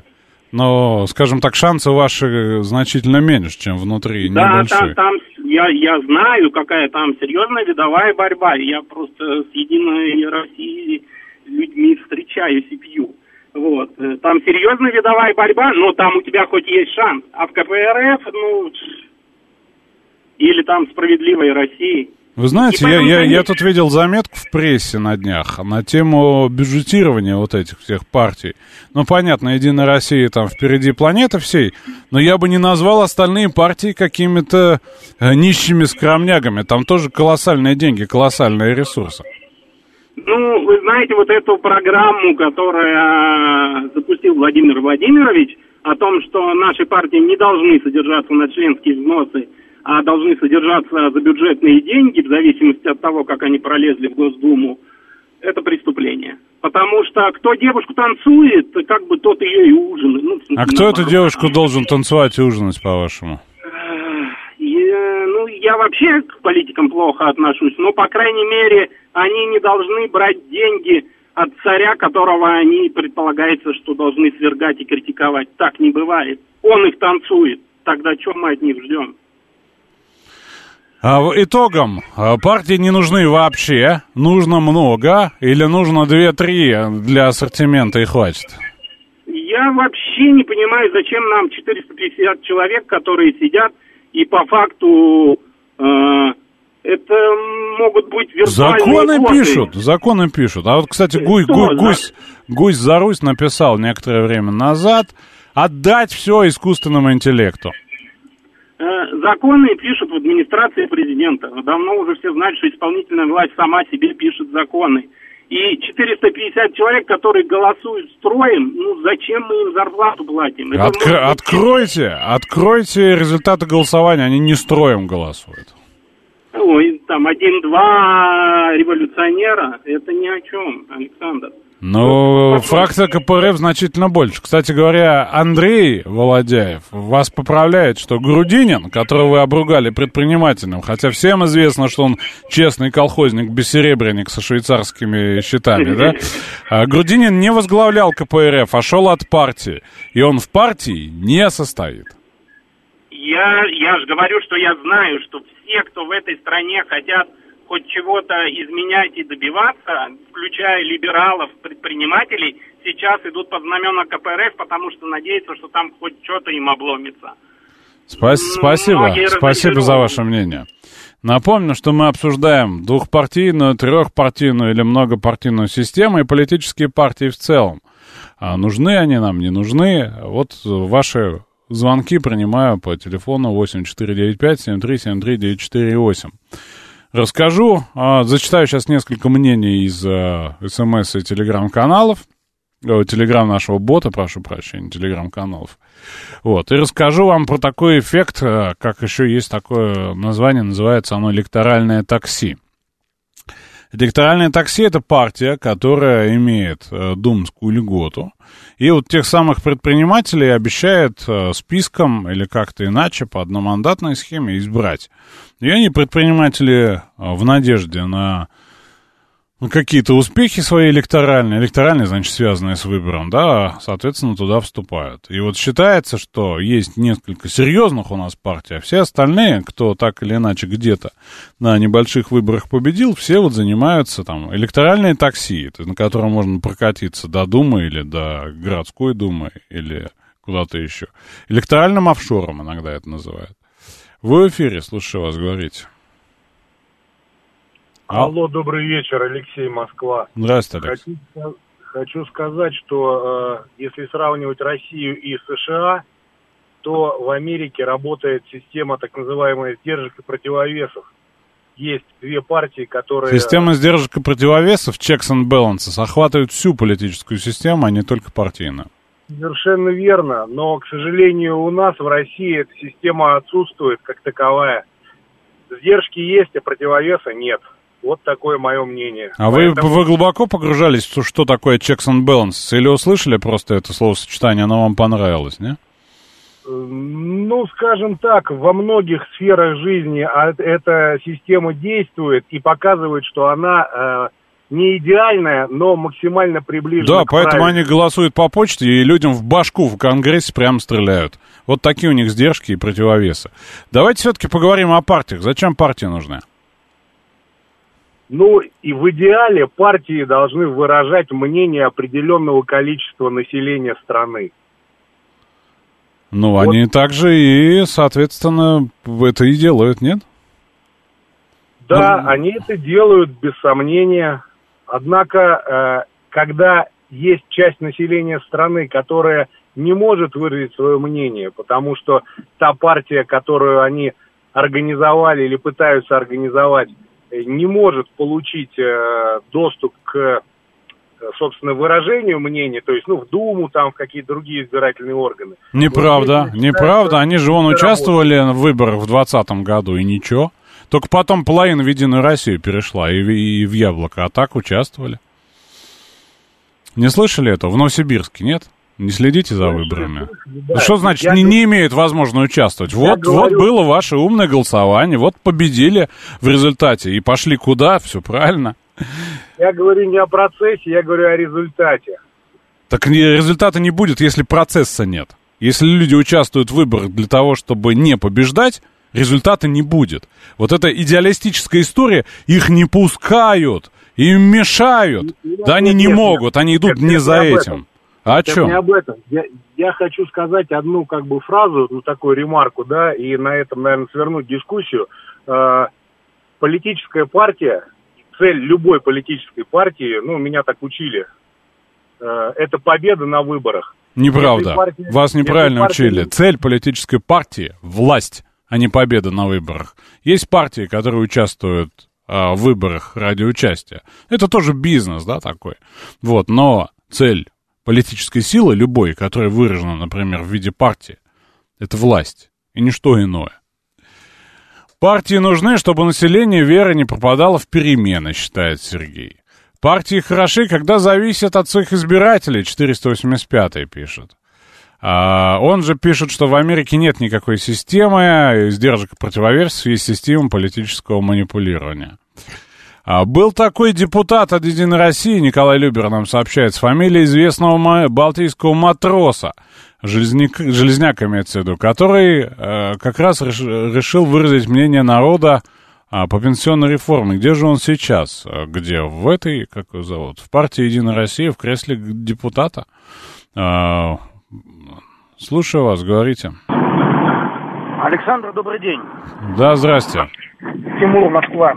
B: Но, скажем так, шансы ваши значительно меньше, чем внутри,
C: да,
B: небольшие.
C: там, там я, я знаю, какая там серьезная видовая борьба. Я просто с Единой Россией людьми встречаюсь и пью. Вот. Там серьезная видовая борьба, но там у тебя хоть есть шанс. А в ка пэ эр эф, ну, или там «Справедливая Россия».
B: Вы знаете, я, я, я тут видел заметку в прессе на днях на тему бюджетирования вот этих всех партий. Ну, понятно, Единая Россия там впереди планеты всей, но я бы не назвал остальные партии какими-то э, нищими скромнягами. Там тоже колоссальные деньги, колоссальные ресурсы.
C: Ну, вы знаете, вот эту программу, которую запустил Владимир Владимирович, о том, что наши партии не должны содержаться на членские взносы, а должны содержаться за бюджетные деньги, в зависимости от того, как они пролезли в Госдуму, это преступление. Потому что кто девушку танцует, как бы тот ее и ужинает. Ну,
B: а кто эту девушку должен танцевать и ужинать, по-вашему?
C: Я, ну, я вообще к политикам плохо отношусь, но, по крайней мере, они не должны брать деньги от царя, которого они, предполагается, что должны свергать и критиковать. Так не бывает. Он их танцует. Тогда что мы от них ждем?
B: А итогом, партии не нужны вообще, нужно много, или нужно две-три для ассортимента и хватит?
C: Я вообще не понимаю, зачем нам четыреста пятьдесят человек, которые сидят, и по факту э, это могут быть виртуальные
B: законы
C: боты.
B: пишут, законы пишут. А вот, кстати, Гусь, Гусь, Гусь, Гусь за Русь написал некоторое время назад отдать все искусственному интеллекту.
C: Законы пишут в администрации президента. Давно уже все знают, что исполнительная власть сама себе пишет законы. И четыреста пятьдесят человек, которые голосуют строем, ну зачем мы им зарплату платим? Это
B: Откр- может... Откройте, откройте результаты голосования, они не строем голосуют.
C: Ой, там один-два революционера, это ни о чем, Александр.
B: Ну, фракция ка пэ эр эф значительно больше. Кстати говоря, Андрей Володяев вас поправляет, что Грудинин, которого вы обругали предпринимательным, хотя всем известно, что он честный колхозник-бессеребренник со швейцарскими счетами, да? А Грудинин не возглавлял ка пэ эр эф, а шел от партии. И он в партии не состоит.
C: Я, я же говорю, что я знаю, что все, кто в этой стране хотят хоть чего-то изменять и добиваться, включая либералов, предпринимателей, сейчас идут под знамена ка пэ эр эф, потому что надеются, что там хоть что-то им обломится.
B: Спас- спасибо, спасибо за ваше мнение. Напомню, что мы обсуждаем двухпартийную, трехпартийную или многопартийную систему и политические партии в целом. А нужны они нам, не нужны? Вот ваши звонки принимаю по телефону восемь четыре девять пять семь три семь три девять четыре восемь. Расскажу, а, зачитаю сейчас несколько мнений из а, смс и телеграм-каналов, о, телеграм нашего бота, прошу прощения, телеграм-каналов. Вот, и расскажу вам про такой эффект, а, как еще есть такое название, называется оно «электоральное такси». Электоральное такси — это партия, которая имеет э, думскую льготу, и вот тех самых предпринимателей обещает э, списком или как-то иначе по одномандатной схеме избрать. И они, предприниматели, э, в надежде на какие-то успехи свои электоральные, электоральные, значит, связанные с выбором, да, соответственно, туда вступают. И вот считается, что есть несколько серьезных у нас партий, а все остальные, кто так или иначе где-то на небольших выборах победил, все вот занимаются там электоральные такси, на котором можно прокатиться до Думы или до городской Думы или куда-то еще. Электоральным офшором иногда это называют. Вы в эфире, слушаю вас, говорите.
D: Алло, добрый вечер, Алексей, Москва.
B: Здравствуйте, Алексей.
D: Хочу, хочу сказать, что э, если сравнивать Россию и США, то в Америке работает система так называемых сдержек и противовесов. Есть две партии, которые...
B: Система сдержек и противовесов, checks and balances, охватывает всю политическую систему, а не только партийную.
D: Совершенно верно, но, к сожалению, у нас в России эта система отсутствует как таковая. Сдержки есть, а противовеса нет. Вот такое мое мнение.
B: А Поэтому... вы, вы глубоко погружались в то, что такое checks and balances? Или услышали просто это словосочетание, оно вам понравилось, не?
D: Ну, скажем так, во многих сферах жизни эта система действует и показывает, что она э, не идеальная, но максимально приближена.
B: Да,
D: к
B: поэтому
D: правильному.
B: они голосуют по почте и людям в башку в Конгрессе прямо стреляют. Вот такие у них сдержки и противовесы. Давайте все-таки поговорим о партиях. Зачем партии нужны?
D: Ну, и в идеале партии должны выражать мнение определенного количества населения страны.
B: Ну,
D: Вот.
B: они также и, соответственно, это и делают, нет?
D: Да,
B: Ну,
D: они это делают, без сомнения. Однако, э, когда есть часть населения страны, которая не может выразить свое мнение, потому что та партия, которую они организовали или пытаются организовать, не может получить э, доступ к, собственно, выражению мнения, то есть, ну, в Думу, там, в какие-то другие избирательные органы.
B: неправда,
D: Вот,
B: неправда. Они же вон
D: это
B: участвовали в выборах в двадцатом году, и ничего. Только потом половина в Единую Россию перешла и в, и в Яблоко, а так участвовали. Не слышали этого? В Новосибирске, нет? Не следите за выборами?
D: Да.
B: Ну, что значит
D: Я
B: не,
D: говорю-
B: не имеют возможности участвовать? Вот,
D: говорю-
B: вот было ваше умное голосование, вот победили в результате и пошли куда, все правильно.
D: Я говорю не о процессе, я говорю о результате.
B: Так не- результата не будет, если процесса нет. Если люди участвуют в выборах для того, чтобы не побеждать, результата не будет. Вот эта идеалистическая история, их не пускают, им мешают.
D: Нет,
B: Да они
D: нет,
B: не
D: нет,
B: могут, они идут
D: нет,
B: не
D: нет,
B: за
D: не об
B: этим.
D: этом.
B: А о
D: Это
B: чем?
D: не об этом. Я, я хочу сказать одну как бы фразу, ну такую ремарку, да, и на этом, наверное, свернуть дискуссию. Э, политическая партия, цель любой политической партии, ну, меня так учили, э, это победа на выборах.
B: Неправда.
D: Если партия-
B: Вас неправильно
D: если партия-
B: учили. Цель политической партии — власть, а не победа на выборах. Есть партии, которые участвуют а, в выборах ради участия. Это тоже бизнес, да, такой. Вот, но цель политической силы, любой, которая выражена, например, в виде партии, это власть, и ничто иное. Партии нужны, чтобы население веры не пропадало в перемены, считает Сергей. Партии хороши, когда зависят от своих избирателей, четыреста восемьдесят пятый пишет. А он же пишет, что в Америке нет никакой системы сдержек и противовесов, есть система политического манипулирования. А был такой депутат от «Единой России», Николай Любер нам сообщает, с фамилией известного балтийского матроса, Железняк, Железняк имеется в виду, который э, как раз реш, решил выразить мнение народа а, по пенсионной реформе. Где же он сейчас? Где? В этой, как его зовут? В партии «Единая Россия», в кресле депутата. А, слушаю вас, говорите.
E: Александр, добрый день.
B: Да, здрасте.
E: Тимур, Москва.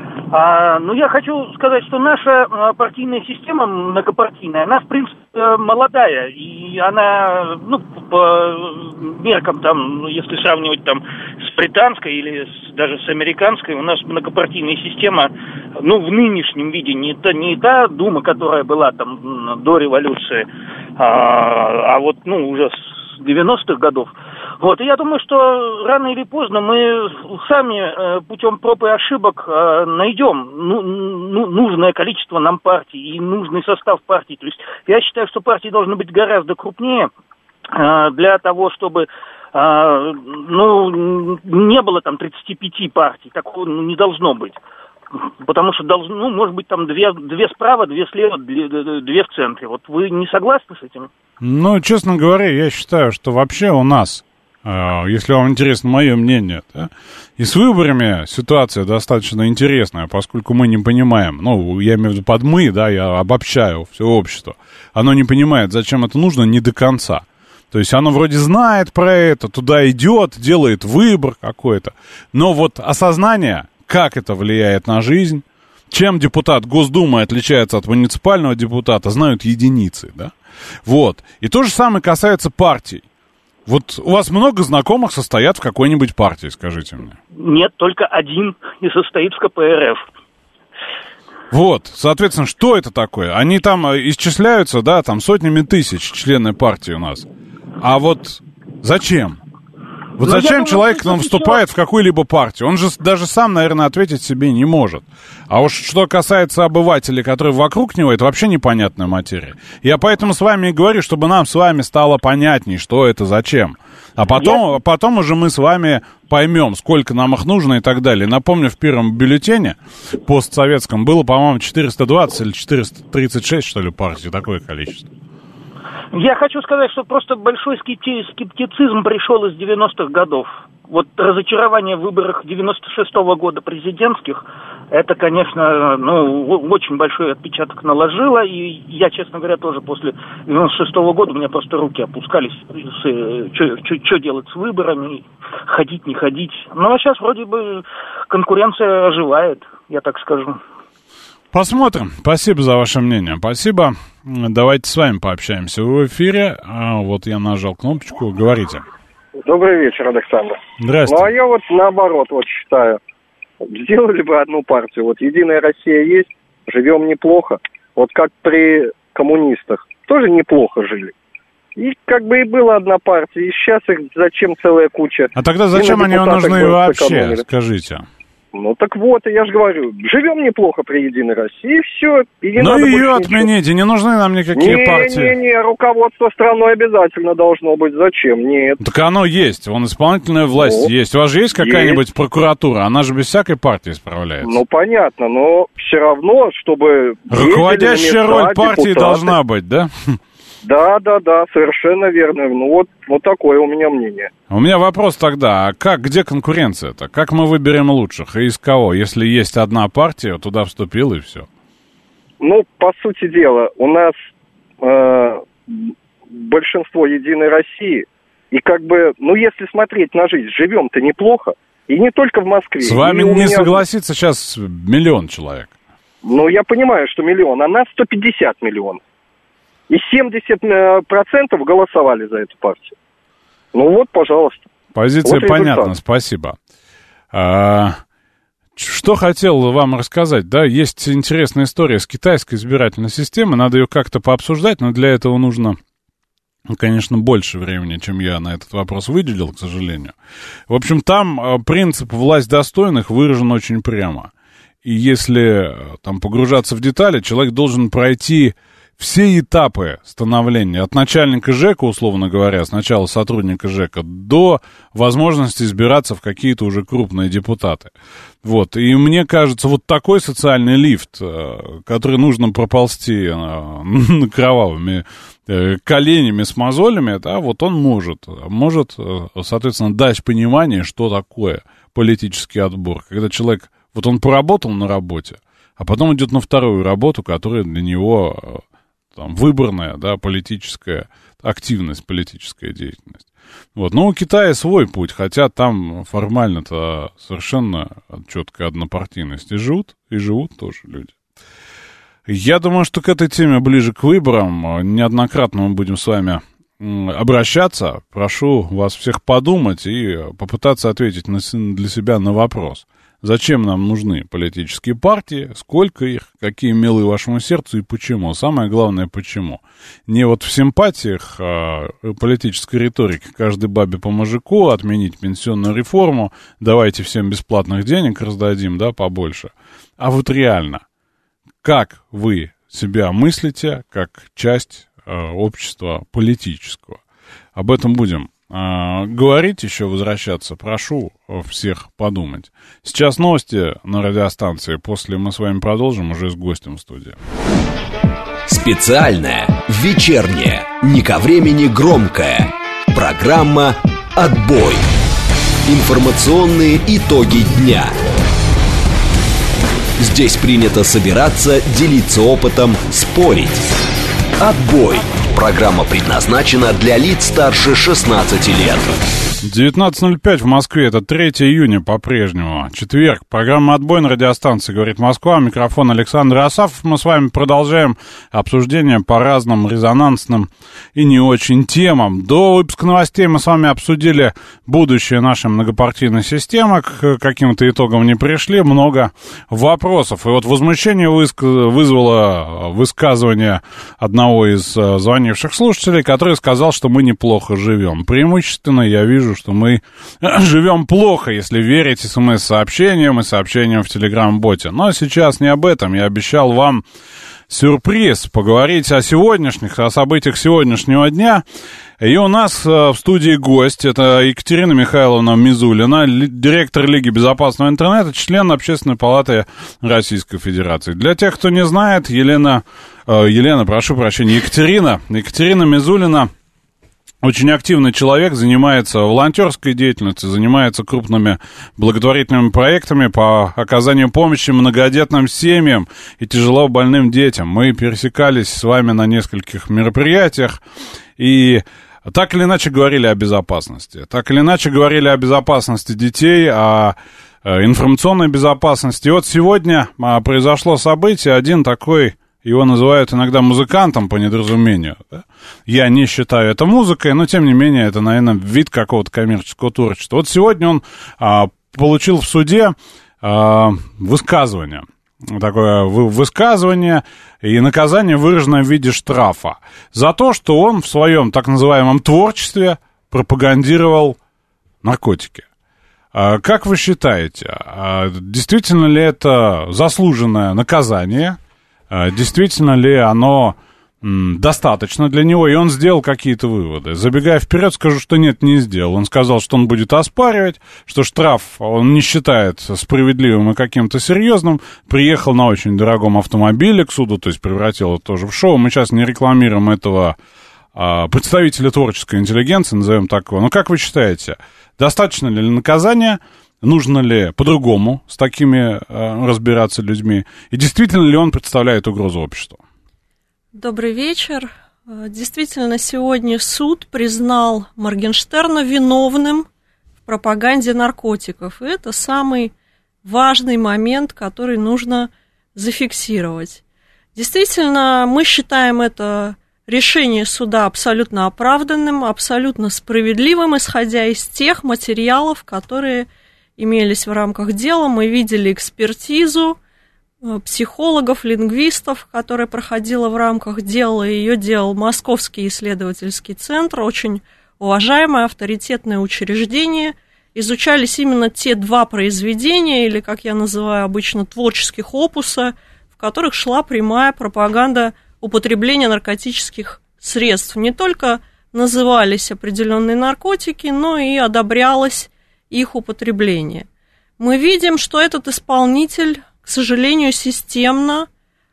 E: А, ну, я хочу сказать, что наша а, партийная система многопартийная, она, в принципе, молодая, и она, ну, по меркам, там, ну, если сравнивать там с британской или с, даже с американской, у нас многопартийная система, ну, в нынешнем виде, не та, не та Дума, которая была там до революции, а, а вот, ну, уже с девяностых годов. Вот, и я думаю, что рано или поздно мы сами э, путем проб и ошибок э, найдем ну, ну, нужное количество нам партий и нужный состав партий. То есть я считаю, что партии должны быть гораздо крупнее э, для того, чтобы э, ну, не было там тридцати пяти партий. Такого ну, не должно быть. Потому что должно, ну, может быть, там две, две справа, две слева, две, две в центре. Вот вы не согласны с этим?
B: Ну, честно говоря, я считаю, что вообще у нас, если вам интересно мое мнение, да, и с выборами ситуация достаточно интересная, поскольку мы не понимаем, ну, я имею в виду под «мы», да, я обобщаю все общество, оно не понимает, зачем это нужно не до конца. То есть оно вроде знает про это, туда идет, делает выбор какой-то, но вот осознание, как это влияет на жизнь, чем депутат Госдумы отличается от муниципального депутата, знают единицы, да. Вот. И то же самое касается партий. Вот у вас много знакомых состоят в какой-нибудь партии, скажите мне?
E: Нет, только один и состоит в ка пэ эр эф.
B: Вот, соответственно, что это такое? Они там исчисляются, да, там сотнями тысяч члены партии у нас. А вот зачем? Вот
E: Ну, я
B: зачем
E: думаю,
B: человек
E: что
B: нам
E: тут
B: вступает в какую-либо партию? Он же даже сам, наверное, ответить себе не может. А уж что касается обывателей, которые вокруг него, это вообще непонятная материя. Я поэтому с вами и говорю, чтобы нам с вами стало понятней, что это, зачем. А потом,
E: Я...
B: потом уже мы с вами поймем, сколько нам их нужно и так далее. Напомню, в первом бюллетене постсоветском было, по-моему, четыреста двадцать или четыреста тридцать шесть, что ли, партий, такое количество.
E: Я хочу сказать, что просто большой скептицизм пришел из девяностых годов. Вот разочарование в выборах девяносто шестого года президентских, это, конечно, ну, очень большой отпечаток наложило. И я, честно говоря, тоже после девяносто шестого года у меня просто руки опускались, что делать с выборами, ходить, не ходить. Ну, а сейчас вроде бы конкуренция оживает, я так скажу.
B: Посмотрим. Спасибо за ваше мнение. Спасибо. Давайте с вами пообщаемся. Вы в эфире. А вот я нажал кнопочку. Говорите.
F: Добрый вечер, Александр.
B: Здравствуйте.
F: Ну, а я вот наоборот вот считаю. Сделали бы одну партию. Вот «Единая Россия» есть, живем неплохо. Вот как при коммунистах. Тоже неплохо жили. И как бы и была одна партия. И сейчас их зачем целая куча.
B: А тогда зачем они нужны вообще, скажите?
F: Ну так вот, я же говорю, живем неплохо при «Единой России», и все. И
B: ну ее отмените, не нужны нам никакие
F: не,
B: партии.
F: Не-не-не, руководство страной обязательно должно быть. Зачем? Нет.
B: Так оно есть, вон исполнительная власть ну, есть. У вас же есть какая-нибудь есть. Прокуратура? Она же без всякой партии справляется.
F: Ну понятно, но все равно, чтобы...
B: Руководящая роль партии депутаты. Должна быть, да?
F: Да, да, да, совершенно верно. Ну вот, вот такое у меня мнение.
B: У меня вопрос тогда, а как, где конкуренция-то? Как мы выберем лучших и из кого? Если есть одна партия, туда вступил и все.
F: Ну, по сути дела, у нас э, большинство «Единой России», и как бы, ну, если смотреть на жизнь, живем-то неплохо, и не только в Москве.
B: С вами не
F: меня...
B: согласится сейчас миллион человек.
F: Ну, я понимаю, что миллион, а нас сто пятьдесят миллионов. И семьдесят процентов голосовали за эту партию. Ну вот, пожалуйста.
B: Позиция вот понятна, спасибо. А, что хотел вам рассказать, да, есть интересная история с китайской избирательной системой, надо ее как-то пообсуждать, но для этого нужно, конечно, больше времени, чем я на этот вопрос выделил, к сожалению. В общем, там принцип «власть достойных» выражен очень прямо. И если там погружаться в детали, человек должен пройти... все этапы становления, от начальника ЖЭКа, условно говоря, сначала сотрудника ЖЭКа, до возможности избираться в какие-то уже крупные депутаты. Вот. И мне кажется, вот такой социальный лифт, который нужно проползти кровавыми коленями с мозолями, да, вот он может, может, соответственно, дать понимание, что такое политический отбор. Когда человек, вот он поработал на работе, а потом идет на вторую работу, которая для него... там, выборная, да, политическая активность, политическая деятельность. Вот. Но у Китая свой путь, хотя там формально-то совершенно четкая однопартийность. И живут, и живут тоже люди. Я думаю, что к этой теме ближе к выборам неоднократно мы будем с вами обращаться. Прошу вас всех подумать и попытаться ответить на, для себя на вопрос. Зачем нам нужны политические партии, сколько их, какие милые вашему сердцу и почему. Самое главное, почему. Не вот в симпатиях а, политической риторики каждой бабе по мужику, отменить пенсионную реформу, давайте всем бесплатных денег раздадим, да, побольше. А вот реально, как вы себя мыслите как часть а, общества политического? Об этом будем говорить, еще возвращаться, прошу всех подумать. Сейчас новости на радиостанции, после мы с вами продолжим уже с гостем в студии.
A: Специальная, вечерняя, не ко времени громкая программа «Отбой». Информационные итоги дня. Здесь принято собираться, делиться опытом, спорить. «Отбой». Программа предназначена для лиц старше шестнадцати лет.
B: девятнадцать ноль пять в Москве, это третьего июня по-прежнему, четверг. Программа «Отбой» на радиостанции «Говорит Москва». Микрофон Александр Асафов. Мы с вами продолжаем обсуждение по разным резонансным и не очень темам. До выпуска новостей мы с вами обсудили будущее нашей многопартийной системы. К каким-то итогам не пришли. Много вопросов. И вот возмущение вызвало высказывание одного из звонивших слушателей, который сказал, что мы неплохо живем. Преимущественно я вижу, что мы живем плохо, если верить смс-сообщениям и сообщениям в Телеграм-боте. Но сейчас не об этом. Я обещал вам сюрприз, поговорить о сегодняшних, о событиях сегодняшнего дня. И у нас в студии гость, это Екатерина Михайловна Мизулина, директор Лиги безопасного интернета, член Общественной палаты Российской Федерации. Для тех, кто не знает, Елена, Елена, прошу прощения, Екатерина, Екатерина Мизулина очень активный человек, занимается волонтерской деятельностью, занимается крупными благотворительными проектами по оказанию помощи многодетным семьям и тяжело больным детям. Мы пересекались с вами на нескольких мероприятиях и так или иначе говорили о безопасности. Так или иначе говорили о безопасности детей, о информационной безопасности. И вот сегодня произошло событие, один такой... Его называют иногда музыкантом по недоразумению. Да? Я не считаю это музыкой, но, тем не менее, это, наверное, вид какого-то коммерческого творчества. Вот сегодня он а, получил в суде а, высказывание. Такое высказывание и наказание, выраженное в виде штрафа. За то, что он в своем так называемом творчестве пропагандировал наркотики. А, как вы считаете, а, действительно ли это заслуженное наказание? Действительно ли оно м, достаточно для него, и он сделал какие-то выводы. Забегая вперед, скажу, что нет, не сделал. Он сказал, что он будет оспаривать, что штраф он не считает справедливым и каким-то серьезным. Приехал на очень дорогом автомобиле к суду, то есть превратил это тоже в шоу. Мы сейчас не рекламируем этого а, представителя творческой интеллигенции, назовем так его. Но как вы считаете, достаточно ли наказания? Нужно ли по-другому с такими э, разбираться людьми? И действительно ли он представляет угрозу обществу?
G: Добрый вечер. Действительно, сегодня суд признал Моргенштерна виновным в пропаганде наркотиков. И это самый важный момент, который нужно зафиксировать. Действительно, мы считаем это решение суда абсолютно оправданным, абсолютно справедливым, исходя из тех материалов, которые имелись в рамках дела. Мы видели экспертизу психологов, лингвистов, которая проходила в рамках дела. Ее делал Московский исследовательский центр, очень уважаемое, авторитетное учреждение. Изучались именно те два произведения, или, как я называю обычно, творческих опуса, в которых шла прямая пропаганда употребления наркотических средств. Не только назывались определенные наркотики, но и одобрялось их употребление. Мы видим, что этот исполнитель, к сожалению, системно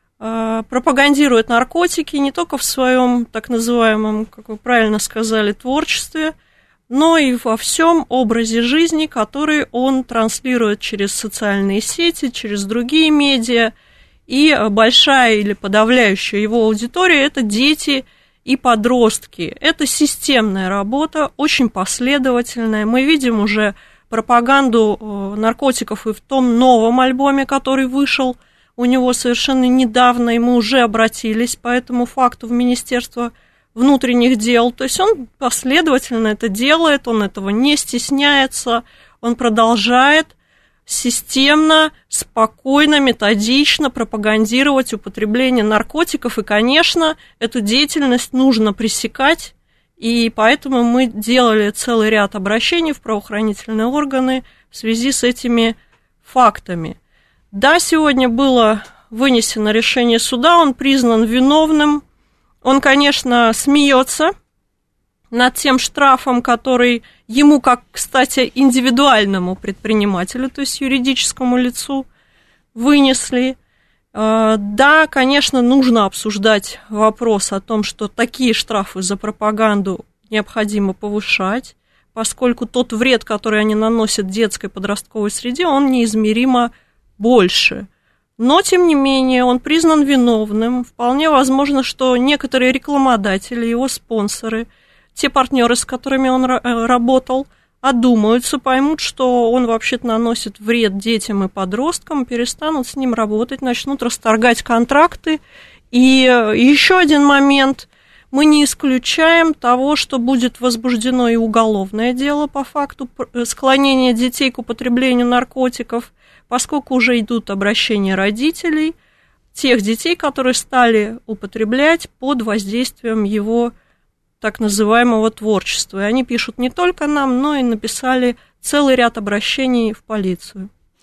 G: э, пропагандирует наркотики не только в своем так называемом, как вы правильно сказали, творчестве, но и во всем образе жизни, который он транслирует через социальные сети, через другие медиа. И большая или подавляющая его аудитория – это дети и подростки. Это системная работа, очень последовательная. Мы видим уже пропаганду наркотиков и в том новом альбоме, который вышел у него совершенно недавно, и мы уже обратились по этому факту в Министерство внутренних дел. То есть он последовательно это делает, он этого не стесняется, он продолжает системно, спокойно, методично пропагандировать употребление наркотиков. И, конечно, эту деятельность нужно пресекать. И поэтому мы делали целый ряд обращений в правоохранительные органы в связи с этими фактами. Да, сегодня было вынесено решение суда, он признан виновным. Он, конечно, смеется над тем штрафом, который ему, как, кстати, индивидуальному предпринимателю, то есть юридическому лицу, вынесли. Да, конечно, нужно обсуждать вопрос о том, что такие штрафы за пропаганду необходимо повышать, поскольку тот вред, который они наносят детской подростковой среде, он неизмеримо больше. Но, тем не менее, он признан виновным. Вполне возможно, что некоторые рекламодатели, его спонсоры, те партнеры, с которыми он работал, одумаются, поймут, что он вообще-то наносит вред детям и подросткам, перестанут с ним работать, начнут расторгать контракты. И еще один момент. Мы не исключаем того, что будет возбуждено и уголовное дело по факту склонения детей к употреблению наркотиков, поскольку уже идут обращения родителей, тех детей, которые стали употреблять под воздействием его так называемого творчества. И они пишут не только нам, но и написали целый ряд обращений в полицию.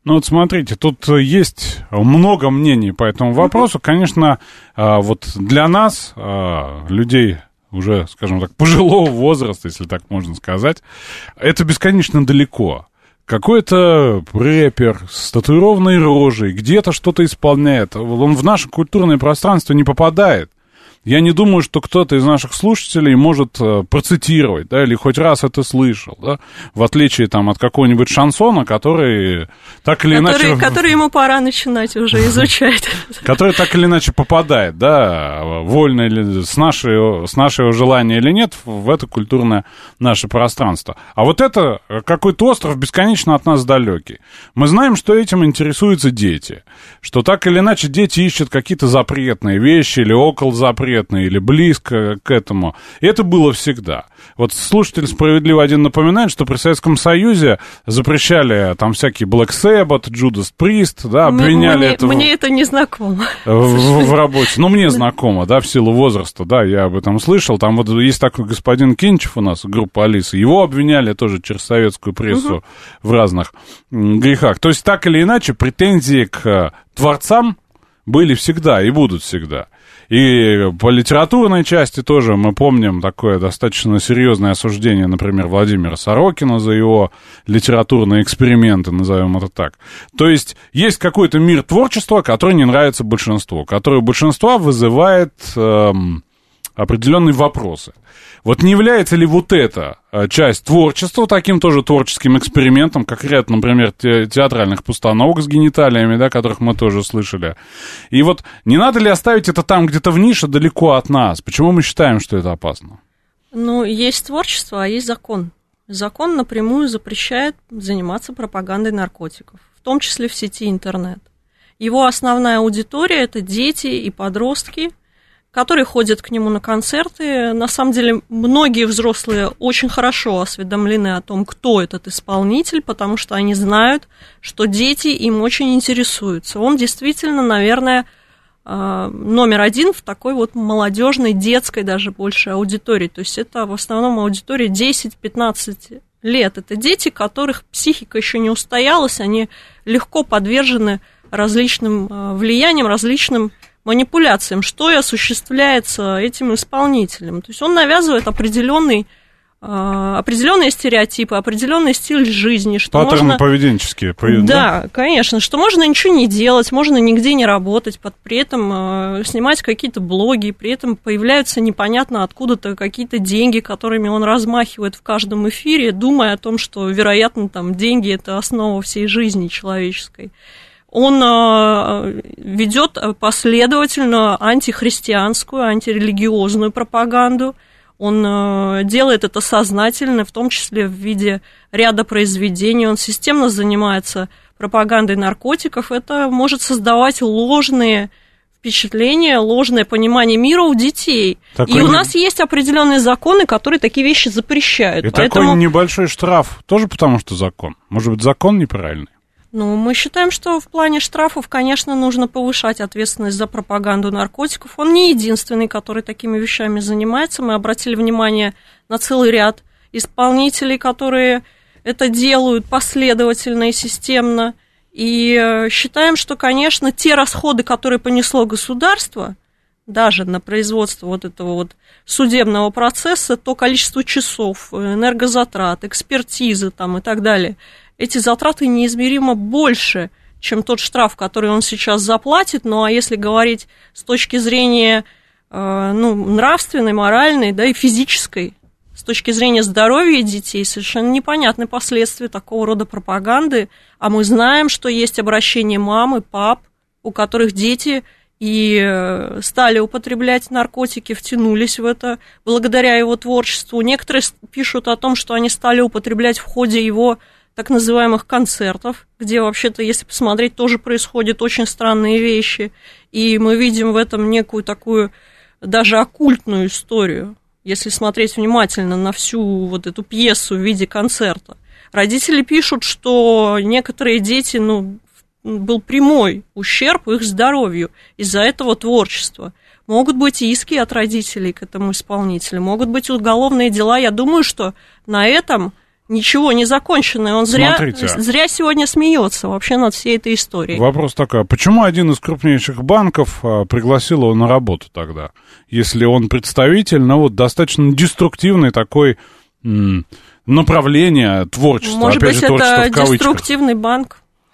B: Ну вот смотрите, тут есть много мнений по этому вопросу. Конечно, вот для нас, людей уже, скажем так, пожилого возраста, если так можно сказать, это бесконечно далеко. Какой-то рэпер с татуированной рожей где-то что-то исполняет, он в наше культурное пространство не попадает. Я не думаю, что кто-то из наших слушателей может э, процитировать, да, или хоть раз это слышал, да, в отличие там от какого-нибудь шансона, который так или
G: который,
B: иначе...
G: Который ему пора начинать уже изучать.
B: Который так или иначе попадает, да, вольно или с нашего, с нашего желания или нет, в это культурное наше пространство. А вот это какой-то остров бесконечно от нас далекий. Мы знаем, что этим интересуются дети, что так или иначе дети ищут какие-то запретные вещи или около запретных, или близко к этому. И это было всегда. Вот слушатель справедливо один напоминает, что при Советском Союзе запрещали там всякие Black Sabbath, Judas Priest, да, обвиняли
G: мне,
B: это...
G: Мне в, это не знакомо.
B: В, в, в работе. Ну, мне знакомо, да, в силу возраста, да, я об этом слышал. Там вот есть такой господин Кинчев у нас, группа Алиса, его обвиняли тоже через советскую прессу угу. в разных грехах. То есть, так или иначе, претензии к творцам были всегда и будут всегда. И по литературной части тоже мы помним такое достаточно серьезное осуждение, например, Владимира Сорокина за его литературные эксперименты, назовем это так. То есть есть какой-то мир творчества, который не нравится большинству, который у большинства вызывает эм, определенные вопросы. Вот не является ли вот эта часть творчества таким тоже творческим экспериментом, как ряд, например, те, театральных постановок с гениталиями, да, которых мы тоже слышали. И вот не надо ли оставить это там где-то в нише, далеко от нас? Почему мы считаем, что это опасно?
G: Ну, есть творчество, а есть закон. Закон напрямую запрещает заниматься пропагандой наркотиков, в том числе в сети интернет. Его основная аудитория – это дети и подростки, которые ходят к нему на концерты. На самом деле, многие взрослые очень хорошо осведомлены о том, кто этот исполнитель, потому что они знают, что дети им очень интересуются. Он действительно, наверное, номер один в такой вот молодежной, детской даже больше аудитории. То есть это в основном аудитория десять-пятнадцать лет. Это дети, которых психика еще не устоялась, они легко подвержены различным влияниям, различным манипуляциям, что и осуществляется этим исполнителем. То есть он навязывает определенный, определенные стереотипы, определенный стиль жизни. Что
B: паттерны
G: можно...
B: поведенческие.
G: Да, да, конечно, что можно ничего не делать, можно нигде не работать, под, при этом снимать какие-то блоги, при этом появляются непонятно откуда-то какие-то деньги, которыми он размахивает в каждом эфире, думая о том, что, вероятно, там деньги – это основа всей жизни человеческой. Он э, ведет последовательно антихристианскую, антирелигиозную пропаганду. Он э, делает это сознательно, в том числе в виде ряда произведений. Он системно занимается пропагандой наркотиков. Это может создавать ложные впечатления, ложное понимание мира у детей. Такой... И у нас есть определенные законы, которые такие вещи запрещают.
B: И
G: Поэтому...
B: такой небольшой штраф тоже потому, что закон. Может быть, закон неправильный?
G: Ну, мы считаем, что в плане штрафов, конечно, нужно повышать ответственность за пропаганду наркотиков. Он не единственный, который такими вещами занимается. Мы обратили внимание на целый ряд исполнителей, которые это делают последовательно и системно. И считаем, что, конечно, те расходы, которые понесло государство, даже на производство вот этого вот судебного процесса, то количество часов, энергозатрат, экспертизы там и так далее – эти затраты неизмеримо больше, чем тот штраф, который он сейчас заплатит. Ну, а если говорить с точки зрения э, ну, нравственной, моральной, да, и физической, с точки зрения здоровья детей, совершенно непонятны последствия такого рода пропаганды. А мы знаем, что есть обращения мам и пап, у которых дети и стали употреблять наркотики, втянулись в это благодаря его творчеству. Некоторые пишут о том, что они стали употреблять в ходе его так называемых концертов, где вообще-то, если посмотреть, тоже происходят очень странные вещи, и мы видим в этом некую такую даже оккультную историю, если смотреть внимательно на всю вот эту пьесу в виде концерта. Родители пишут, что некоторые дети, ну, был прямой ущерб их здоровью из-за этого творчества. Могут быть иски от родителей к этому исполнителю, могут быть уголовные дела. Я думаю, что на этом ничего не закончено, и он зря,
B: Смотрите.
G: зря сегодня смеется вообще над всей этой историей.
B: Вопрос такой, почему один из крупнейших банков а, пригласил его на работу тогда, если он представитель, ну вот достаточно деструктивный такой м, направление творчества,
G: Может
B: опять
G: быть,
B: же, творчество
G: это
B: в кавычках.
G: деструктивный банк.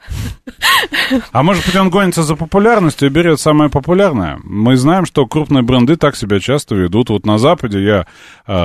B: А может быть, он гонится за популярностью и берет самое популярное? Мы знаем, что крупные бренды так себя часто ведут. Вот на Западе я э,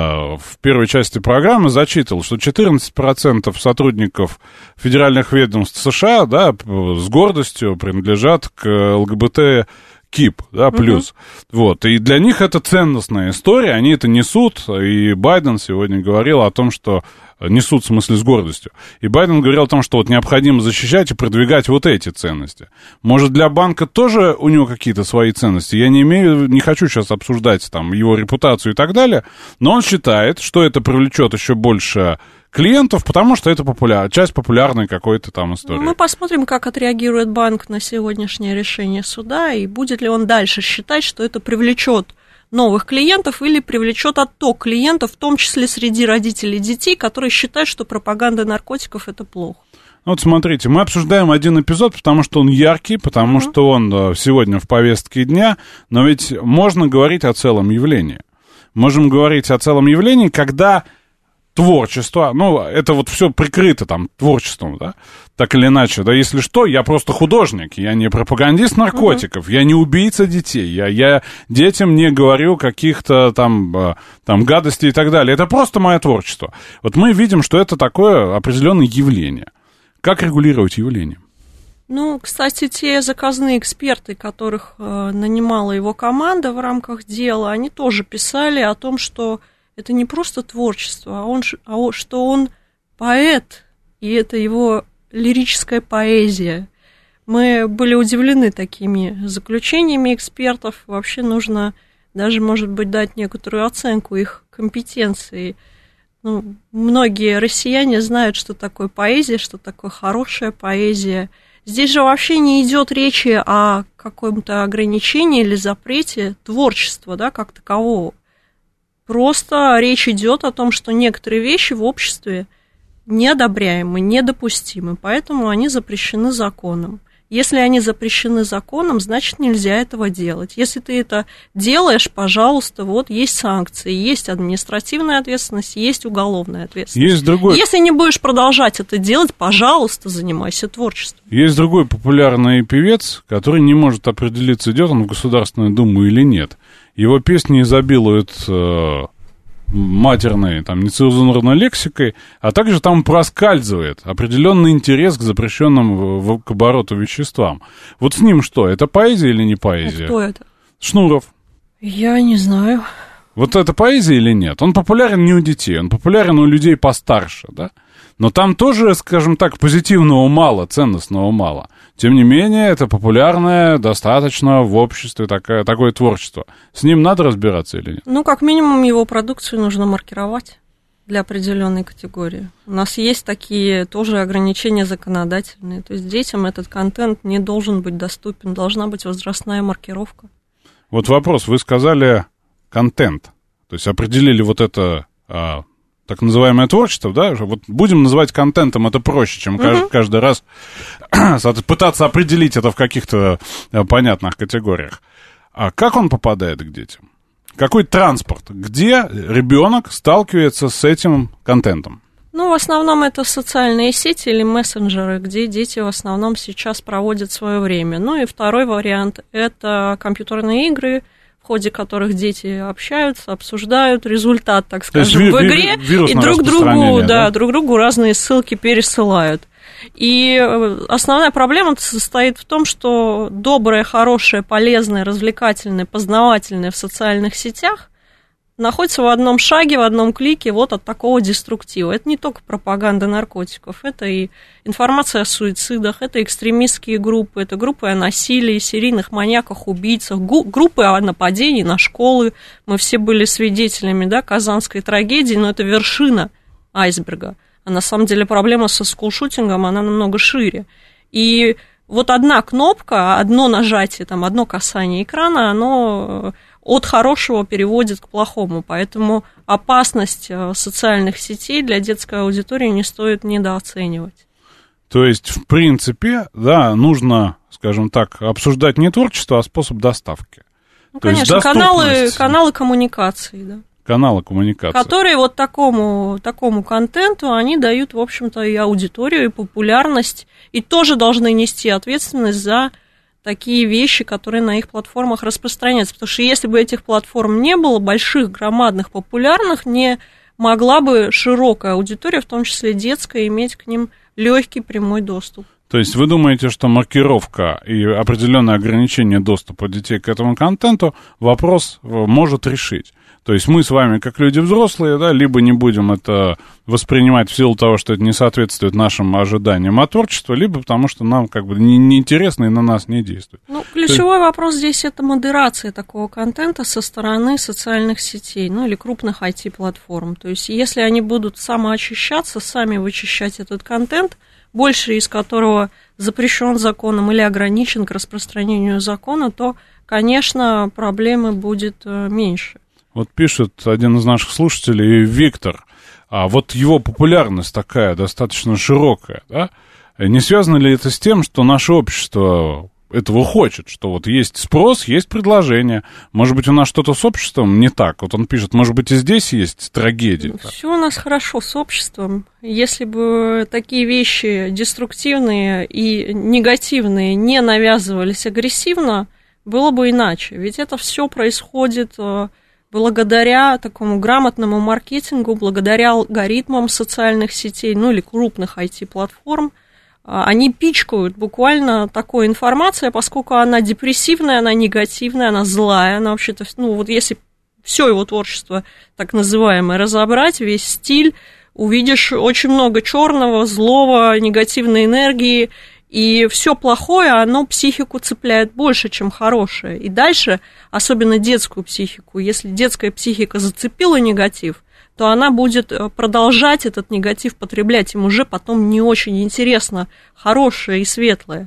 B: в первой части программы зачитывал, что четырнадцать процентов сотрудников федеральных ведомств США, да, с гордостью принадлежат к ЛГБТ КИП, да, плюс. Uh-huh. Вот, и для них это ценностная история, они это несут, и Байден сегодня говорил о том, что несут, в смысле, с гордостью. И Байден говорил о том, что вот необходимо защищать и продвигать вот эти ценности. Может, для банка тоже у него какие-то свои ценности? Я не имею, не хочу сейчас обсуждать там его репутацию и так далее, но он считает, что это привлечет еще больше клиентов, потому что это популяр, часть популярной какой-то там истории.
G: Мы посмотрим, как отреагирует банк на сегодняшнее решение суда, и будет ли он дальше считать, что это привлечет новых клиентов или привлечет отток клиентов, в том числе среди родителей детей, которые считают, что пропаганда наркотиков – это плохо.
B: Вот смотрите, мы обсуждаем один эпизод, потому что он яркий, потому uh-huh. что он сегодня в повестке дня, но ведь можно говорить о целом явлении. Можем говорить о целом явлении, когда творчество, ну, это вот все прикрыто там творчеством, да, так или иначе, да, если что, я просто художник, я не пропагандист наркотиков, uh-huh. я не убийца детей, я, я детям не говорю каких-то там, там гадостей и так далее, это просто мое творчество. Вот мы видим, что это такое определенное явление. Как регулировать явление?
G: Ну, кстати, те заказные эксперты, которых э, нанимала его команда в рамках дела, они тоже писали о том, что это не просто творчество, а, он, а что он поэт, и это его лирическая поэзия. Мы были удивлены такими заключениями экспертов. Вообще нужно даже, может быть, дать некоторую оценку их компетенции. Ну, многие россияне знают, что такое поэзия, что такое хорошая поэзия. Здесь же вообще не идет речи о каком-то ограничении или запрете творчества, да, как такового. Просто речь идет о том, что некоторые вещи в обществе неодобряемы, недопустимы, поэтому они запрещены законом. Если они запрещены законом, значит, нельзя этого делать. Если ты это делаешь, пожалуйста, вот есть санкции, есть административная ответственность, есть уголовная ответственность.
B: Есть другой...
G: Если не будешь продолжать это делать, пожалуйста, занимайся творчеством.
B: Есть другой популярный певец, который не может определиться, идет он в Государственную Думу или нет. Его песни изобилуют э, матерной, там, нецензурной лексикой, а также там проскальзывает определенный интерес к запрещенным в, в, к обороту веществам. Вот с ним что, это поэзия или не поэзия?
G: А кто это?
B: Шнуров.
G: Я не знаю.
B: Вот это поэзия или нет? Он популярен не у детей, он популярен у людей постарше, да? Но там тоже, скажем так, позитивного мало, ценностного мало. Тем не менее, это популярное достаточно в обществе такое, такое творчество. С ним надо разбираться или нет?
G: Ну, как минимум, его продукцию нужно маркировать для определенной категории. У нас есть такие тоже ограничения законодательные. То есть детям этот контент не должен быть доступен, должна быть возрастная маркировка.
B: Вот вопрос, вы сказали контент, то есть определили вот это... А, так называемое творчество, да, вот будем называть контентом, это проще, чем uh-huh. каждый, каждый раз пытаться определить это в каких-то понятных категориях. А как он попадает к детям? Какой транспорт? Где ребенок сталкивается с этим контентом?
G: Ну, в основном это социальные сети или мессенджеры, где дети в основном сейчас проводят свое время. Ну и второй вариант – это компьютерные игры, в ходе которых дети общаются, обсуждают результат, так скажем, в игре, и друг другу, да, да? друг другу разные ссылки пересылают. И основная проблема состоит в том, что доброе, хорошее, полезное, развлекательное, познавательное в социальных сетях находится в одном шаге, в одном клике вот от такого деструктива. Это не только пропаганда наркотиков, это и информация о суицидах, это экстремистские группы, это группы о насилии, серийных маньяках, убийцах, группы о нападении на школы. Мы все были свидетелями, да, казанской трагедии, но это вершина айсберга. А на самом деле проблема со скулшутингом, она намного шире. И вот одна кнопка, одно нажатие, там, одно касание экрана, оно... от хорошего переводит к плохому, поэтому опасность социальных сетей для детской аудитории не стоит недооценивать.
B: То есть, в принципе, да, нужно, скажем так, обсуждать не творчество, а способ доставки.
G: Ну,
B: То
G: конечно, каналы, каналы коммуникации, да.
B: Каналы коммуникации.
G: Которые вот такому, такому контенту, они дают, в общем-то, и аудиторию, и популярность, и тоже должны нести ответственность за такие вещи, которые на их платформах распространяются. Потому что если бы этих платформ не было, больших, громадных, популярных, не могла бы широкая аудитория, в том числе детская, иметь к ним легкий прямой доступ.
B: То есть вы думаете, что маркировка и определенное ограничение доступа детей к этому контенту вопрос может решить? То есть мы с вами, как люди взрослые, да, либо не будем это воспринимать в силу того, что это не соответствует нашим ожиданиям от творчества, либо потому что нам как бы неинтересно и на нас не действует.
G: Ну, ключевой есть... вопрос здесь – это модерация такого контента со стороны социальных сетей, ну, или крупных ай ти-платформ. То есть если они будут самоочищаться, сами вычищать этот контент, больше из которого запрещен законом или ограничен к распространению закона, то, конечно, проблемы будет меньше.
B: Вот пишет один из наших слушателей, Виктор, а вот его популярность такая, достаточно широкая, да? Не связано ли это с тем, что наше общество этого хочет, что вот есть спрос, есть предложение, может быть, у нас что-то с обществом не так? Вот он пишет, может быть, и здесь есть трагедия.
G: Все у нас хорошо с обществом. Если бы такие вещи деструктивные и негативные не навязывались агрессивно, было бы иначе. Ведь это все происходит благодаря такому грамотному маркетингу, благодаря алгоритмам социальных сетей, ну или крупных ай ти-платформ. Они пичкают буквально такой информацией, поскольку она депрессивная, она негативная, она злая, она вообще-то, ну вот если все его творчество так называемое разобрать, весь стиль, увидишь очень много черного, злого, негативной энергии, и все плохое, оно психику цепляет больше, чем хорошее. И дальше, особенно детскую психику, если детская психика зацепила негатив, то она будет продолжать этот негатив потреблять, им уже потом не очень интересно хорошее и светлое.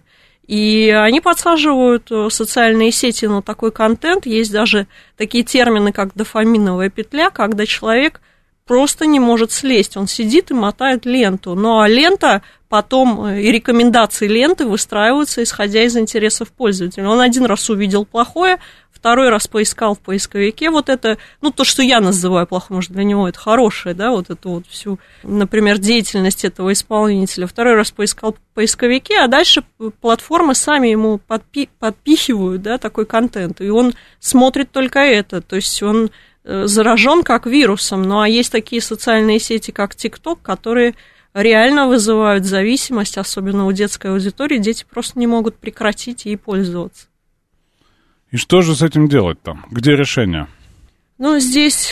G: И они подсаживают социальные сети на такой контент. Есть даже такие термины, как дофаминовая петля, когда человек просто не может слезть. Он сидит и мотает ленту. Ну, а лента потом, и рекомендации ленты выстраиваются, исходя из интересов пользователя. Он один раз увидел плохое, второй раз поискал в поисковике вот это, ну, то, что я называю плохо, может, для него это хорошее, да, вот эту вот всю, например, деятельность этого исполнителя. Второй раз поискал в поисковике, а дальше платформы сами ему подпи- подпихивают, да, такой контент, и он смотрит только это, то есть он заражен как вирусом. Ну, а есть такие социальные сети, как ТикТок, которые реально вызывают зависимость, особенно у детской аудитории. Дети просто не могут прекратить ей пользоваться.
B: И что же с этим делать там? Где решение?
G: Ну, здесь,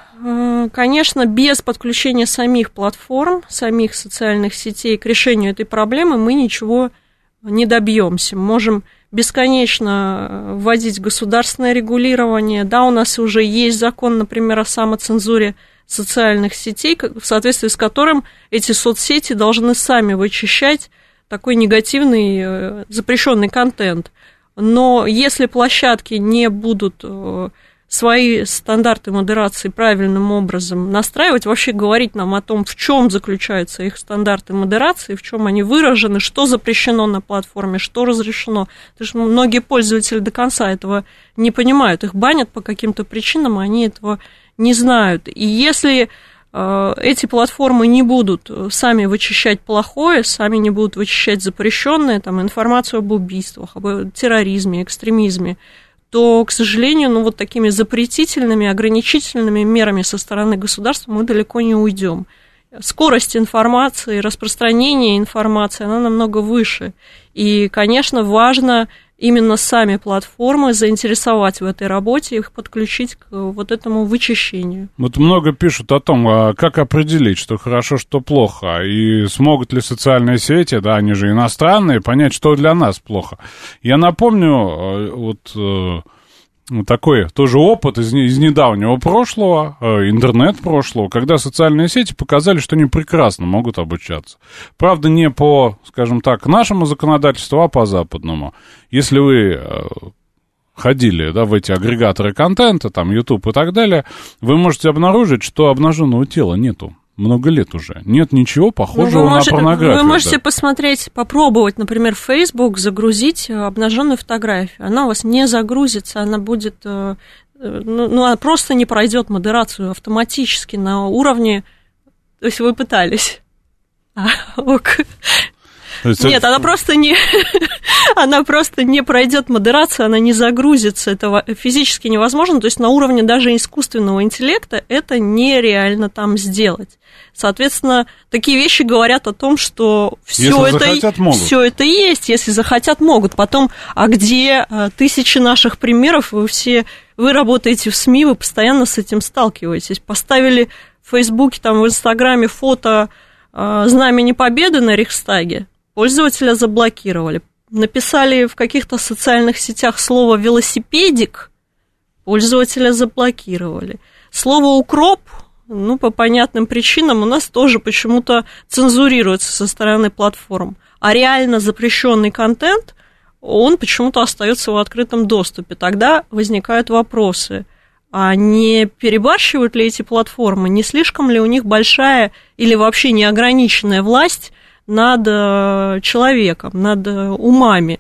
G: конечно, без подключения самих платформ, самих социальных сетей к решению этой проблемы мы ничего не добьемся. Можем бесконечно вводить государственное регулирование. Да, у нас уже есть закон, например, о самоцензуре социальных сетей, в соответствии с которым эти соцсети должны сами вычищать такой негативный запрещенный контент. Но если площадки не будут свои стандарты модерации правильным образом настраивать, вообще говорить нам о том, в чем заключаются их стандарты модерации, в чем они выражены, что запрещено на платформе, что разрешено. Потому что многие пользователи до конца этого не понимают, их банят по каким-то причинам, они этого не знают. И если э, эти платформы не будут сами вычищать плохое, сами не будут вычищать запрещенное, там, информацию об убийствах, об терроризме, экстремизме, то, к сожалению, ну, вот такими запретительными, ограничительными мерами со стороны государства мы далеко не уйдем. Скорость информации, распространение информации, она намного выше. И, конечно, важно именно сами платформы заинтересовать в этой работе, их подключить к вот этому вычищению.
B: Вот много пишут о том, как определить, что хорошо, что плохо, и смогут ли социальные сети, да, они же иностранные, понять, что для нас плохо. Я напомню, вот такой тоже опыт из, из недавнего прошлого, интернет-прошлого, когда социальные сети показали, что они прекрасно могут обучаться. Правда, не по, скажем так, нашему законодательству, а по западному. Если вы ходили, да, в эти агрегаторы контента, там, YouTube и так далее, вы можете обнаружить, что обнаженного тела нету. Много лет уже. Нет ничего похожего ну,
G: на можете,
B: порнографию.
G: Вы можете
B: да.
G: посмотреть, попробовать, например, в Facebook загрузить обнаженную фотографию. Она у вас не загрузится, она будет, ну, ну она просто не пройдет модерацию автоматически на уровне. То есть вы пытались. А, ок. Нет, это... она просто не, она просто не пройдет модерацию, она не загрузится, это физически невозможно, то есть на уровне даже искусственного интеллекта это нереально там сделать. Соответственно, такие вещи говорят о том, что все это, все это есть, если захотят, могут. Потом, а где тысячи наших примеров, вы все, вы работаете в СМИ, вы постоянно с этим сталкиваетесь. Поставили в Фейсбуке, там, в Инстаграме фото Знамени Победы на Рейхстаге, пользователя заблокировали. Написали в каких-то социальных сетях слово «велосипедик», пользователя заблокировали. Слово «укроп», ну, по понятным причинам, у нас тоже почему-то цензурируется со стороны платформ. А реально запрещенный контент, он почему-то остается в открытом доступе. Тогда возникают вопросы. А не перебарщивают ли эти платформы? Не слишком ли у них большая или вообще неограниченная власть над человеком, над умами?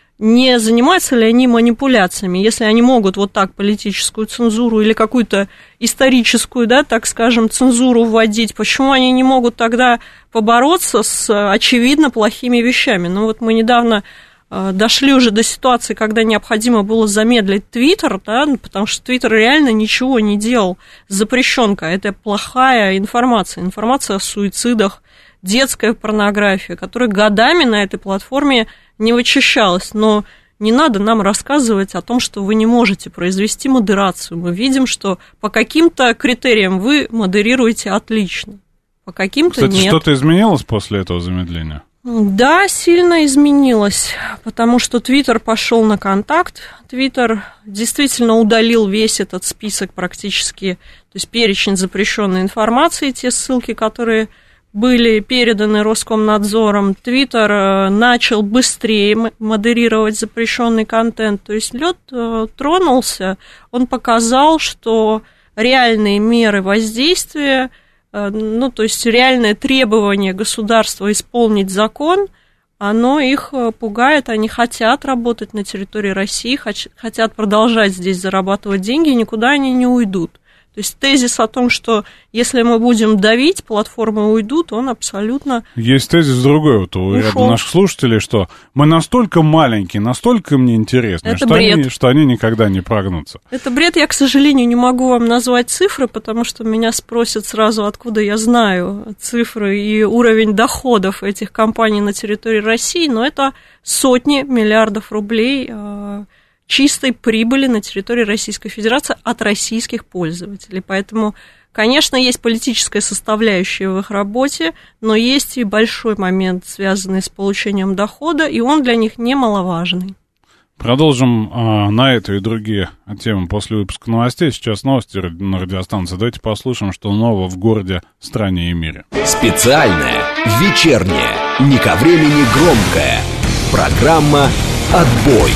G: Не занимаются ли они манипуляциями? Если они могут вот так политическую цензуру или какую-то историческую, да, так скажем, цензуру вводить, почему они не могут тогда побороться с очевидно плохими вещами? Ну вот мы недавно дошли уже до ситуации, когда необходимо было замедлить Твиттер, да, потому что Твиттер реально ничего не делал. Запрещенка, это плохая информация, информация о суицидах, детская порнография, которая годами на этой платформе не вычищалась. Но не надо нам рассказывать о том, что вы не можете произвести модерацию. Мы видим, что по каким-то критериям вы модерируете отлично, по каким-то
B: Кстати,
G: нет.
B: Кстати, что-то изменилось после этого замедления?
G: Да, сильно изменилось, потому что Твиттер пошел на контакт. Твиттер действительно удалил весь этот список практически, то есть перечень запрещенной информации, те ссылки, которые были переданы Роскомнадзором. Твиттер начал быстрее модерировать запрещенный контент, то есть лед тронулся, он показал, что реальные меры воздействия, ну, то есть реальное требование государства исполнить закон, оно их пугает, они хотят работать на территории России, хотят продолжать здесь зарабатывать деньги, никуда они не уйдут. То есть тезис о том, что если мы будем давить, платформы уйдут, он абсолютно
B: Есть тезис другой вот у ряда наших слушателей, что мы настолько маленькие, настолько мне интересны, что они, что они никогда не прогнутся.
G: Это бред. Я, к сожалению, не могу вам назвать цифры, потому что меня спросят сразу, откуда я знаю цифры и уровень доходов этих компаний на территории России, но это сотни миллиардов рублей чистой прибыли на территории Российской Федерации от российских пользователей. Поэтому, конечно, есть политическая составляющая в их работе, но есть и большой момент, связанный с получением дохода, и он для них немаловажный.
B: Продолжим а, на эту и другие темы после выпуска новостей. Сейчас новости на радиостанции. Давайте послушаем, что нового в городе, стране и мире.
A: Специальная, вечерняя, не ко времени громкая программа «Отбой».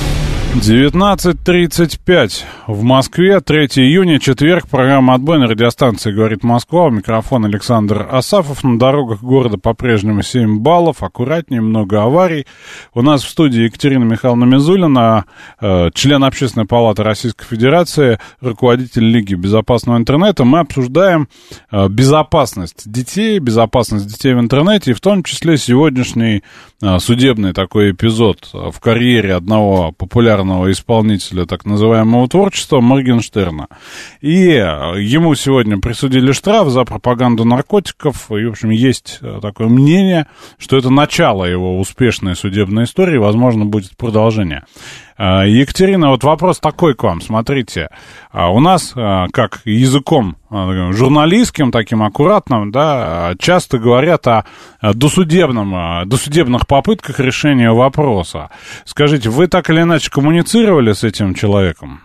B: девятнадцать тридцать пять в Москве, третьего июня, четверг, программа «Отбой» на радиостанции «Говорит Москва». У микрофона Александр Асафов. На дорогах города по-прежнему семь баллов, аккуратнее, много аварий. У нас в студии Екатерина Михайловна Мизулина, э, член Общественной палаты Российской Федерации, руководитель Лиги безопасного интернета. Мы обсуждаем э, безопасность детей, безопасность детей в интернете, и в том числе сегодняшний э, судебный такой эпизод в карьере одного популярного исполнителя так называемого творчества Моргенштерна. И ему сегодня присудили штраф за пропаганду наркотиков. И, в общем, есть такое мнение, что это начало его успешной судебной истории. Возможно, будет продолжение. Екатерина, вот вопрос такой к вам. Смотрите, у нас, как языком журналистским, таким аккуратным, да, часто говорят о досудебном, досудебных попытках решения вопроса. Скажите, вы так или иначе коммуницировали с этим человеком?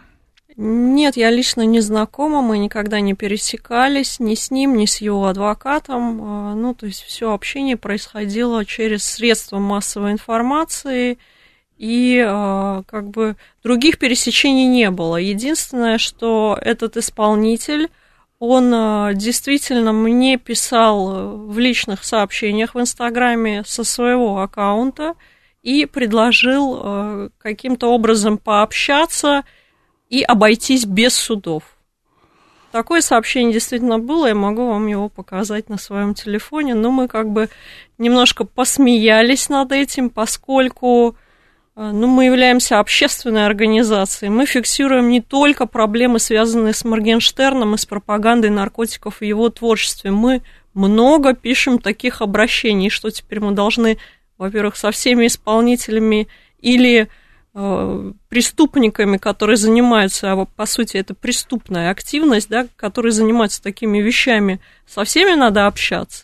G: Нет, я лично не знакома, мы никогда не пересекались ни с ним, ни с его адвокатом. Ну, то есть все общение происходило через средства массовой информации. и как бы других пересечений не было. Единственное, что этот исполнитель, он действительно мне писал в личных сообщениях в Инстаграме со своего аккаунта и предложил каким-то образом пообщаться и обойтись без судов. Такое сообщение действительно было, я могу вам его показать на своем телефоне, но мы как бы немножко посмеялись над этим, поскольку ну, мы являемся общественной организацией, мы фиксируем не только проблемы, связанные с Моргенштерном и с пропагандой наркотиков в его творчестве, мы много пишем таких обращений, что теперь мы должны, во-первых, со всеми исполнителями или преступниками, которые занимаются, а по сути это преступная активность, да, которые занимаются такими вещами, со всеми надо общаться.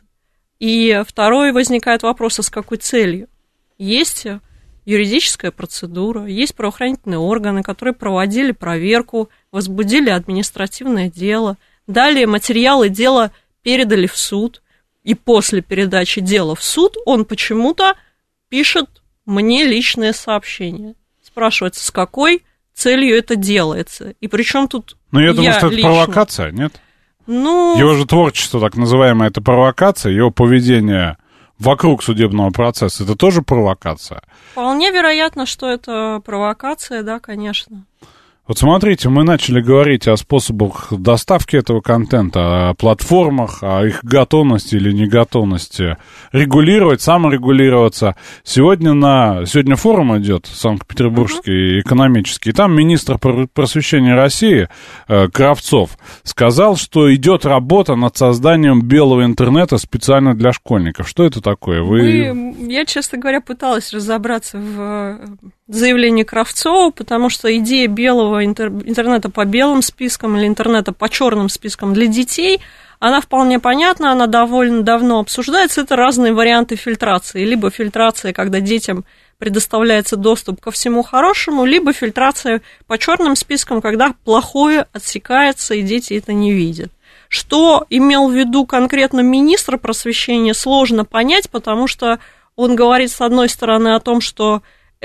G: И второй возникает вопрос, а с какой целью? Есть юридическая процедура, есть правоохранительные органы, которые проводили проверку, возбудили административное дело, далее материалы дела передали в суд, и после передачи дела в суд он почему-то пишет мне личное сообщение. Спрашивается, с какой целью это делается. И причем тут
B: Ну, я, я думаю, что это
G: лично...
B: провокация, нет?
G: Ну...
B: Его же творчество, так называемое, это провокация, его поведение вокруг судебного процесса, это тоже провокация?
G: Вполне вероятно, что это провокация, да, конечно.
B: Вот смотрите, мы начали говорить о способах доставки этого контента, о платформах, о их готовности или неготовности регулировать, саморегулироваться. Сегодня, на, сегодня форум идет, Санкт-Петербургский, uh-huh. экономический, и там министр просвещения России э, Кравцов сказал, что идет работа над созданием белого интернета специально для школьников. Что это такое? Вы...
G: Мы, я, честно говоря, пыталась разобраться в заявлении Кравцова, потому что идея белого интернета по белым спискам или интернета по черным спискам для детей, она вполне понятна, она довольно давно обсуждается. Это разные варианты фильтрации. Либо фильтрация, когда детям предоставляется доступ ко всему хорошему, либо фильтрация по черным спискам, когда плохое отсекается, и дети это не видят. Что имел в виду конкретно министр просвещения, сложно понять, потому что он говорит, с одной стороны, о том, что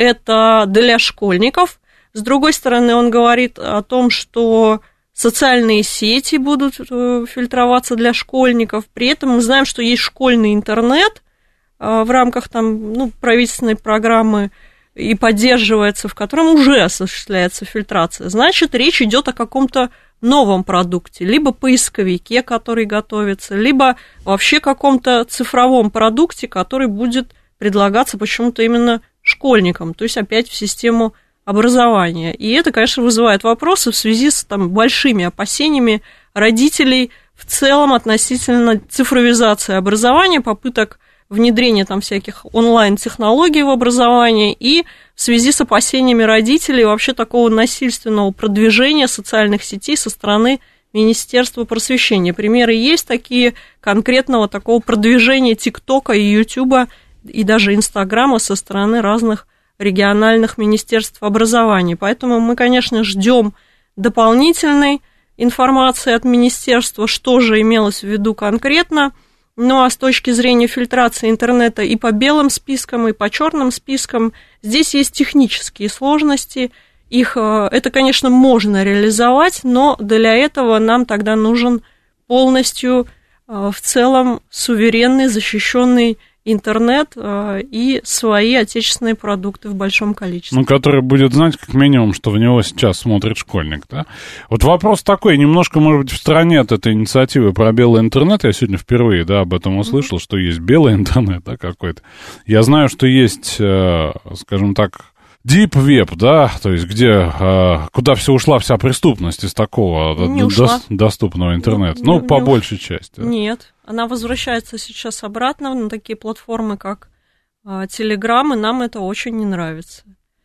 G: это для школьников. С другой стороны, он говорит о том, что социальные сети будут фильтроваться для школьников. При этом мы знаем, что есть школьный интернет в рамках там, ну, правительственной программы и поддерживается, в котором уже осуществляется фильтрация. Значит, речь идет о каком-то новом продукте, либо поисковике, который готовится, либо вообще каком-то цифровом продукте, который будет предлагаться почему-то именно школьникам, то есть опять в систему образования. И это, конечно, вызывает вопросы в связи с там, большими опасениями родителей в целом относительно цифровизации образования, попыток внедрения там всяких онлайн-технологий в образование и в связи с опасениями родителей вообще такого насильственного продвижения социальных сетей со стороны Министерства просвещения. Примеры есть такие конкретного такого продвижения ТикТока и Ютуба и даже Инстаграма со стороны разных региональных министерств образования. Поэтому мы, конечно, ждем дополнительной информации от министерства, что же имелось в виду конкретно. Ну, а с точки зрения фильтрации интернета и по белым спискам, и по черным спискам, здесь есть технические сложности. Их, это, конечно, можно реализовать, но для этого нам тогда нужен полностью в целом суверенный, защищенный интернет и свои отечественные продукты в большом количестве.
B: Ну, который будет знать, как минимум, что в него сейчас смотрит школьник, да? Вот вопрос такой, немножко, может быть, в стороне от этой инициативы про белый интернет. Я сегодня впервые, да, об этом услышал, mm-hmm. что есть белый интернет, да, какой-то. Я знаю, что есть, скажем так, Deep Web, да, то есть где, куда все ушла вся преступность из такого до, доступного интернета, не, ну, не, по не большей уш... части.
G: Нет, она возвращается сейчас обратно на такие платформы, как Telegram, и нам это очень не нравится.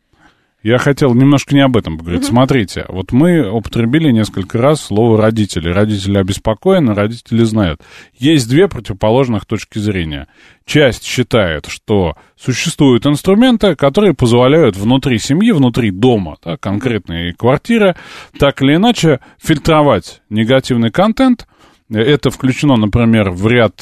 B: Я хотел немножко не об этом поговорить. Uh-huh. Смотрите, вот мы употребили несколько раз слово «родители». Родители обеспокоены, родители знают. Есть две противоположных точки зрения. Часть считает, что существуют инструменты, которые позволяют внутри семьи, внутри дома, да, конкретной квартиры, так или иначе фильтровать негативный контент это включено, например, в ряд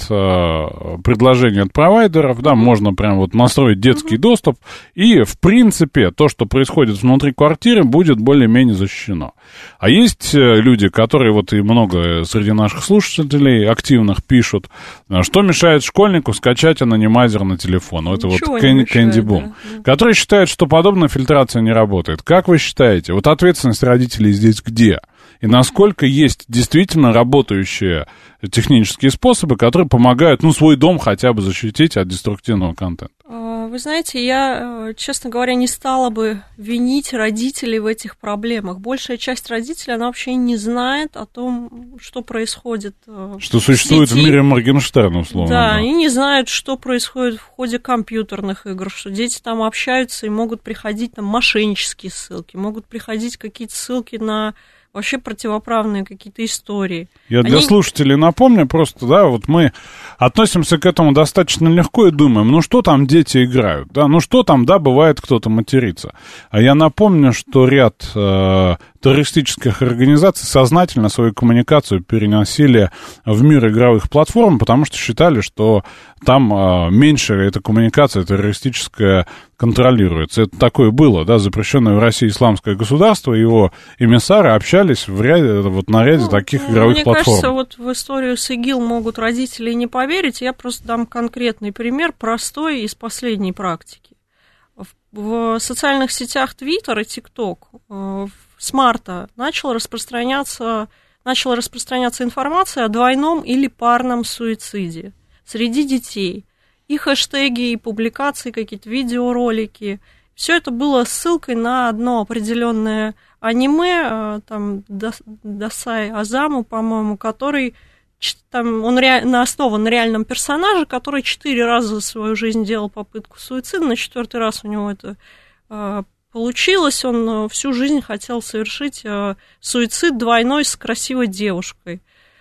B: э, предложений от провайдеров, да, можно прям вот настроить детский mm-hmm. доступ, и, в принципе, то, что происходит внутри квартиры, будет более-менее защищено. А есть люди, которые, вот и много среди наших слушателей активных пишут, что мешает школьнику скачать анонимайзер на телефон, это вот Candy Boom, да, да. которые считают, что подобная фильтрация не работает. Как вы считаете, вот ответственность родителей здесь где? И насколько есть действительно работающие технические способы, которые помогают, ну, свой дом хотя бы защитить от деструктивного контента?
G: Вы знаете, я, честно говоря, не стала бы винить родителей в этих проблемах. Большая часть родителей, она вообще не знает о том, что происходит
B: Что в существует сети. В мире Моргенштерна, условно.
G: Да, да, и не знают, что происходит в ходе компьютерных игр, что дети там общаются и могут приходить там мошеннические ссылки, могут приходить какие-то ссылки на... вообще противоправные какие-то истории.
B: Я Они... для слушателей напомню просто, да, вот мы относимся к этому достаточно легко и думаем, ну что там дети играют, да, ну что там, да, бывает кто-то матерится. А я напомню, что ряд э, террористических организаций сознательно свою коммуникацию переносили в мир игровых платформ, потому что считали, что там э, меньше эта коммуникация террористическая контролируется. Это такое было, да, запрещенное в России исламское государство, его эмиссары общались в ряде, вот на ряде ну, таких игровых
G: мне
B: платформ.
G: Мне кажется, вот в историю с ИГИЛ могут родители не поверить. Я просто дам конкретный пример, простой, из последней практики. В, в социальных сетях Twitter и TikTok с марта начала распространяться, начала распространяться информация о двойном или парном суициде среди детей. И хэштеги, и публикации, какие-то видеоролики. Все это было ссылкой на одно определенное аниме, там, Дасай Азаму, по-моему, который, там, он ре, основан на реальном персонаже, который четыре раза за свою жизнь делал попытку суицида, на четвертый раз у него это э, получилось, он всю жизнь хотел совершить э, суицид двойной с красивой девушкой.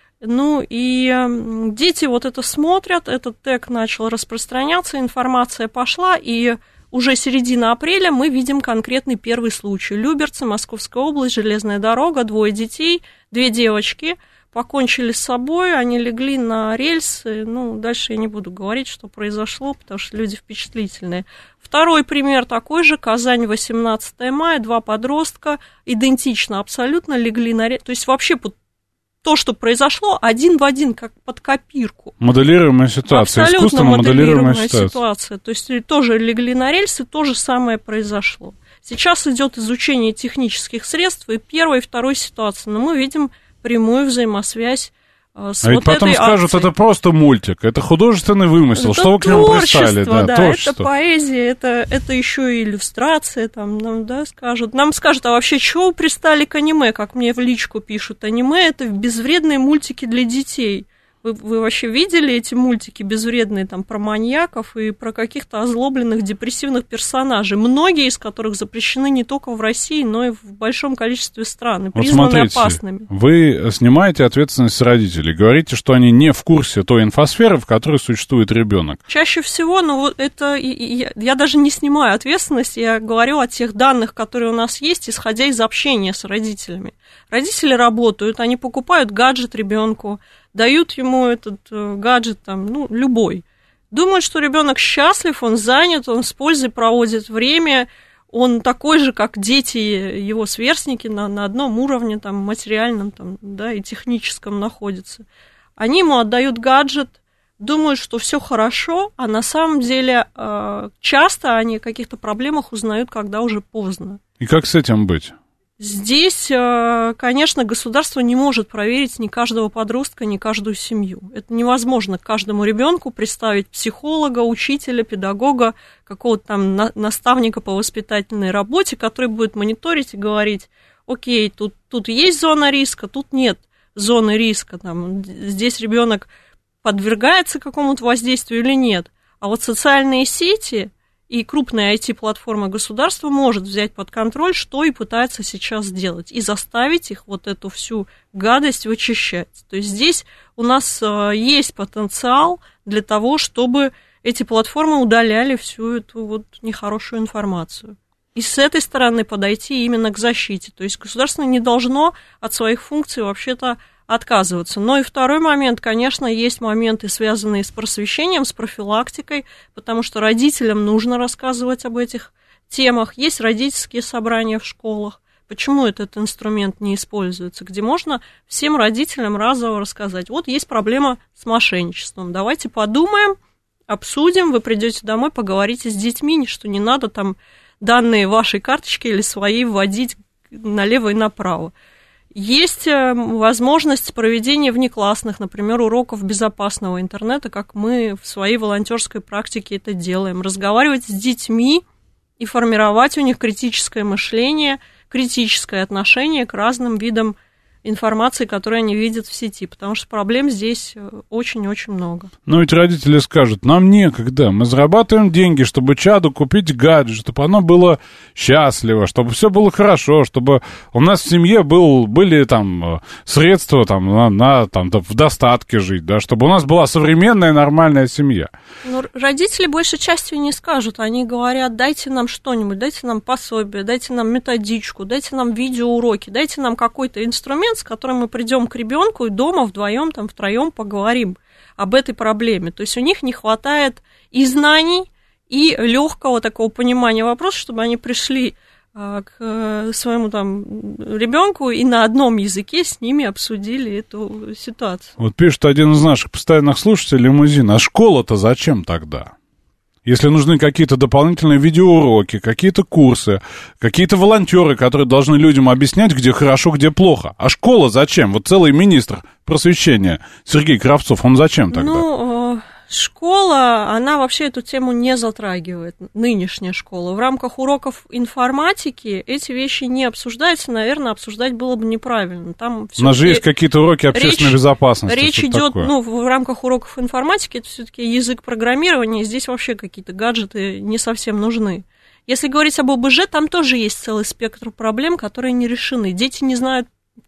G: Ну и дети вот это смотрят, этот тег начал распространяться, информация пошла, и уже середина апреля мы видим конкретный первый случай. Люберцы, Московская область, железная дорога, двое детей, две девочки покончили с собой, они легли на рельсы, ну, дальше я не буду говорить, что произошло, потому что люди впечатлительные. Второй пример такой же, Казань, восемнадцатое мая, два подростка, идентично абсолютно легли на рельсы, то есть вообще под то, что произошло, один в один, как под копирку.
B: Моделируемая ситуация,
G: абсолютно
B: искусственно моделируемая, моделируемая ситуация.
G: ситуация. То есть тоже легли на рельсы, то же самое произошло. Сейчас идет изучение технических средств и первой, и второй ситуации, но мы видим прямую взаимосвязь с
B: а
G: вот
B: ведь потом
G: этой
B: скажут,
G: акцией.
B: Это просто мультик, это художественный вымысел, это что вы к нему пристали? Да,
G: да,
B: творчество.
G: Это поэзия, это, это еще и иллюстрация, там, нам, да, скажут. Нам скажут, а вообще, чего вы пристали к аниме, как мне в личку пишут? Аниме — это безвредные мультики для детей. Вы, вы вообще видели эти мультики безвредные там про маньяков и про каких-то озлобленных депрессивных персонажей, многие из которых запрещены не только в России, но и в большом количестве стран и
B: вот
G: признаны
B: смотрите,
G: опасными.
B: Вы снимаете ответственность с родителей, говорите, что они не в курсе той инфосферы, в которой существует ребенок.
G: Чаще всего, ну вот это я, я даже не снимаю ответственность, я говорю о тех данных, которые у нас есть, исходя из общения с родителями. Родители работают, они покупают гаджет ребенку, дают ему этот э, гаджет, там, ну, любой. Думают, что ребенок счастлив, он занят, он с пользой проводит время, он такой же, как дети, его сверстники, на, на одном уровне, там, материальном, там, да, и техническом находится. Они ему отдают гаджет, думают, что все хорошо, а на самом деле э, часто они о каких-то проблемах узнают, когда уже поздно.
B: И как с этим быть?
G: Здесь, конечно, государство не может проверить ни каждого подростка, ни каждую семью. Это невозможно каждому ребенку представить психолога, учителя, педагога, какого-то там наставника по воспитательной работе, который будет мониторить и говорить: окей, тут, тут есть зона риска, тут нет зоны риска, там, здесь ребенок подвергается какому-то воздействию или нет. А вот социальные сети и крупная ай ти-платформа государства может взять под контроль, что и пытается сейчас сделать, и заставить их вот эту всю гадость вычищать. То есть здесь у нас есть потенциал для того, чтобы эти платформы удаляли всю эту вот нехорошую информацию. И с этой стороны подойти именно к защите. То есть государство не должно от своих функций вообще-то отказываться. Но и второй момент, конечно, есть моменты, связанные с просвещением, с профилактикой, потому что родителям нужно рассказывать об этих темах. Есть родительские собрания в школах. Почему этот инструмент не используется? Где можно всем родителям разово рассказать. Вот есть проблема с мошенничеством. Давайте подумаем, обсудим, вы придете домой, поговорите с детьми, что не надо там данные вашей карточки или своей вводить налево и направо. Есть возможность проведения внеклассных, например, уроков безопасного интернета, как мы в своей волонтерской практике это делаем. Разговаривать с детьми и формировать у них критическое мышление, критическое отношение к разным видам информации, которую они видят в сети, потому что проблем здесь очень-очень много.
B: Но ведь родители скажут, нам некогда, мы зарабатываем деньги, чтобы чаду купить гаджет, чтобы оно было счастливо, чтобы все было хорошо, чтобы у нас в семье был, были там средства там, на, на, там, в достатке жить, да, чтобы у нас была современная нормальная семья.
G: Но родители большей частью не скажут, они говорят, дайте нам что-нибудь, дайте нам пособие, дайте нам методичку, дайте нам видеоуроки, дайте нам какой-то инструмент, с которым мы придем к ребенку и дома вдвоем, там, втроем поговорим об этой проблеме. То есть у них не хватает и знаний, и легкого такого понимания вопроса, чтобы они пришли а, к своему там ребенку и на одном языке с ними обсудили эту ситуацию.
B: Вот пишет один из наших постоянных слушателей, Лимузин, а школа-то зачем тогда? Если нужны какие-то дополнительные видеоуроки, какие-то курсы, какие-то волонтеры, которые должны людям объяснять, где хорошо, где плохо. А школа зачем? Вот целый министр просвещения Сергей Кравцов, он зачем тогда?
G: Ну, школа, она вообще эту тему не затрагивает, нынешняя школа. В рамках уроков информатики эти вещи не обсуждаются, наверное, обсуждать было бы неправильно. Там
B: У нас же есть какие-то уроки общественной
G: речь,
B: безопасности.
G: Речь идет,
B: такое?
G: ну, в рамках уроков информатики, это все-таки язык программирования, здесь вообще какие-то гаджеты не совсем нужны. Если говорить об ОБЖ, там тоже есть целый спектр проблем, которые не решены. Дети не знают,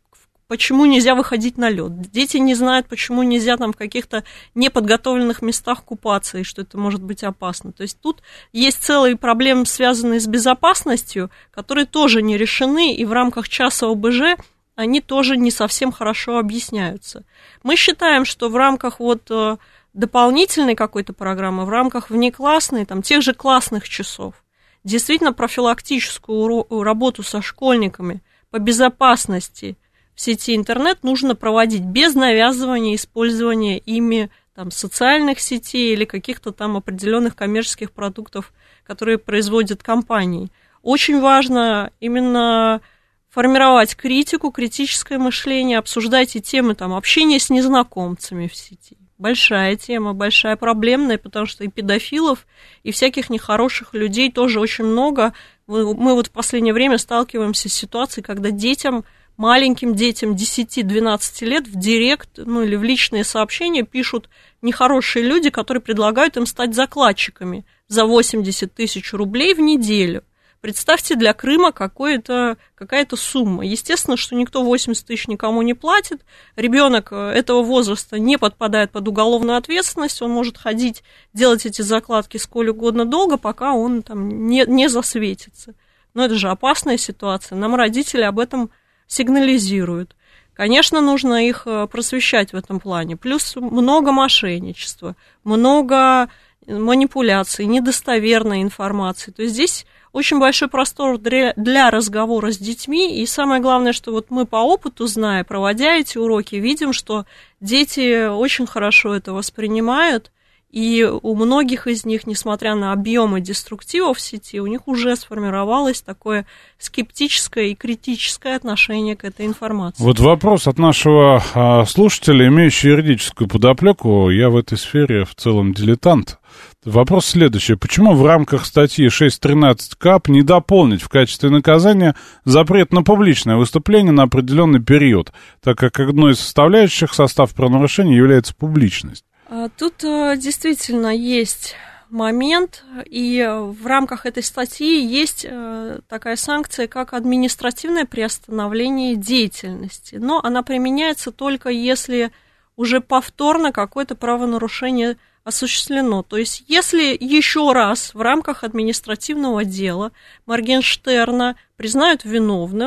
G: почему нельзя выходить на лед. Дети не знают, почему нельзя там в каких-то неподготовленных местах купаться, и что это может быть опасно. То есть тут есть целые проблемы, связанные с безопасностью, которые тоже не решены, и в рамках часа ОБЖ они тоже не совсем хорошо объясняются. Мы считаем, что в рамках вот дополнительной какой-то программы, в рамках внеклассной, там, тех же классных часов, действительно профилактическую работу со школьниками по безопасности в сети интернет нужно проводить без навязывания использования ими там, социальных сетей или каких-то там определенных коммерческих продуктов, которые производят компании. Очень важно именно формировать критику, критическое мышление, обсуждать и темы там, общения с незнакомцами в сети. Большая тема, большая проблемная, потому что и педофилов, и всяких нехороших людей тоже очень много. Мы вот в последнее время сталкиваемся с ситуацией, когда детям, маленьким детям десять-двенадцать лет в директ, ну или в личные сообщения пишут нехорошие люди, которые предлагают им стать закладчиками за восемьдесят тысяч рублей в неделю. Представьте, для Крыма какая-то сумма. Естественно, что никто восемьдесят тысяч никому не платит. Ребенок этого возраста не подпадает под уголовную ответственность. Он может ходить, делать эти закладки сколь угодно долго, пока он там не, не засветится. Но это же опасная ситуация. Нам родители об этом сигнализируют. Конечно, нужно их просвещать в этом плане. Плюс много мошенничества, много манипуляций, недостоверной информации. То есть здесь очень большой простор для разговора с детьми. И самое главное, что вот мы по опыту, зная, проводя эти уроки, видим, что дети очень хорошо это воспринимают. И у многих из них, несмотря на объемы деструктива в сети, у них уже сформировалось такое скептическое и критическое отношение к этой информации.
B: Вот вопрос от нашего а, слушателя, имеющий юридическую подоплеку. Я в этой сфере в целом дилетант. Вопрос следующий. Почему в рамках статьи шестьсот тринадцать КАП не дополнить в качестве наказания запрет на публичное выступление на определенный период, так как одной из составляющих состава правонарушения является публичность?
G: Тут действительно есть момент, и в рамках этой статьи есть такая санкция, как административное приостановление деятельности, но она применяется только если уже повторно какое-то правонарушение осуществлено. То есть если еще раз в рамках административного дела Моргенштерна признают виновным,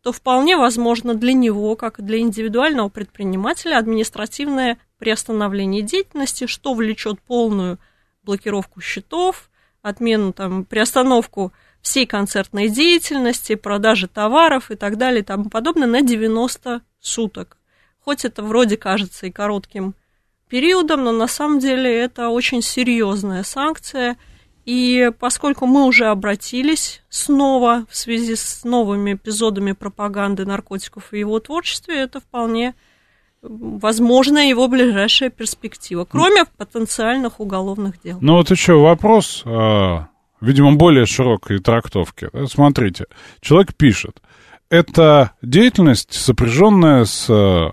G: то вполне возможно для него, как и для индивидуального предпринимателя, административное приостановление деятельности, что влечет полную блокировку счетов, отмену, там, приостановку всей концертной деятельности, продажи товаров и так далее и тому подобное на девяносто суток. Хоть это вроде кажется и коротким периодом, но на самом деле это очень серьезная санкция. И поскольку мы уже обратились снова в связи с новыми эпизодами пропаганды наркотиков в его творчестве, это вполне возможная его ближайшая перспектива, кроме потенциальных уголовных дел.
B: Ну вот еще вопрос, видимо, более широкой трактовки. Смотрите, человек пишет, это деятельность, сопряженная с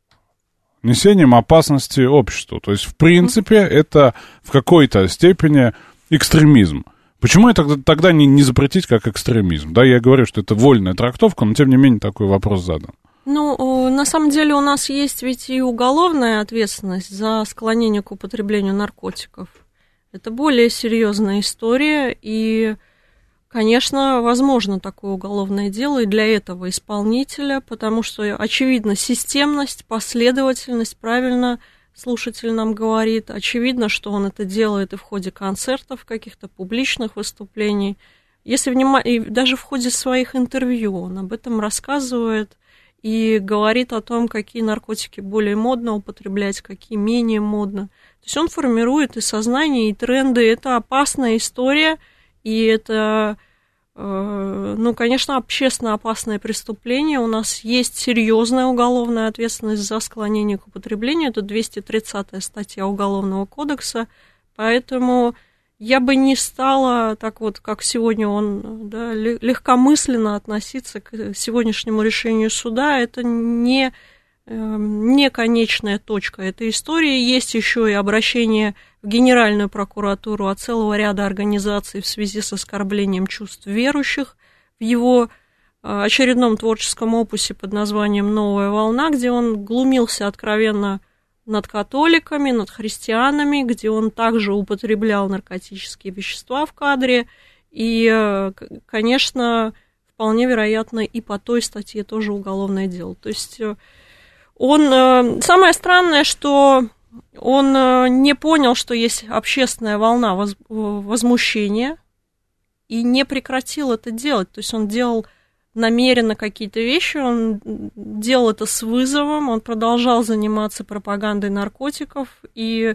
B: несением опасности обществу. То есть, в принципе, mm-hmm. это в какой-то степени экстремизм. Почему это тогда, тогда не, не запретить как экстремизм? Да, я говорю, что это вольная трактовка, но, тем не менее, такой вопрос задан.
G: Ну, на самом деле у нас есть ведь и уголовная ответственность за склонение к употреблению наркотиков. Это более серьезная история, и, конечно, возможно такое уголовное дело и для этого исполнителя, потому что, очевидно, системность, последовательность, правильно слушатель нам говорит, очевидно, что он это делает и в ходе концертов, каких-то публичных выступлений, если внима... и даже в ходе своих интервью он об этом рассказывает и говорит о том, какие наркотики более модно употреблять, какие менее модно. То есть он формирует и сознание, и тренды. Это опасная история, и это, э, ну, конечно, общественно опасное преступление. У нас есть серьезная уголовная ответственность за склонение к употреблению. Это двести тридцатая статья Уголовного кодекса. Поэтому я бы не стала так вот, как сегодня он, да, легкомысленно относиться к сегодняшнему решению суда. Это не, не конечная точка этой истории. Есть еще и обращение в Генеральную прокуратуру от целого ряда организаций в связи с оскорблением чувств верующих в его очередном творческом опусе под названием «Новая волна», где он глумился откровенно над католиками, над христианами, где он также употреблял наркотические вещества в кадре. И, конечно, вполне вероятно, и по той статье тоже уголовное дело. То есть он... Самое странное, что он не понял, что есть общественная волна возмущения, и не прекратил это делать. То есть он делал намеренно какие-то вещи, он делал это с вызовом, он продолжал заниматься пропагандой наркотиков, и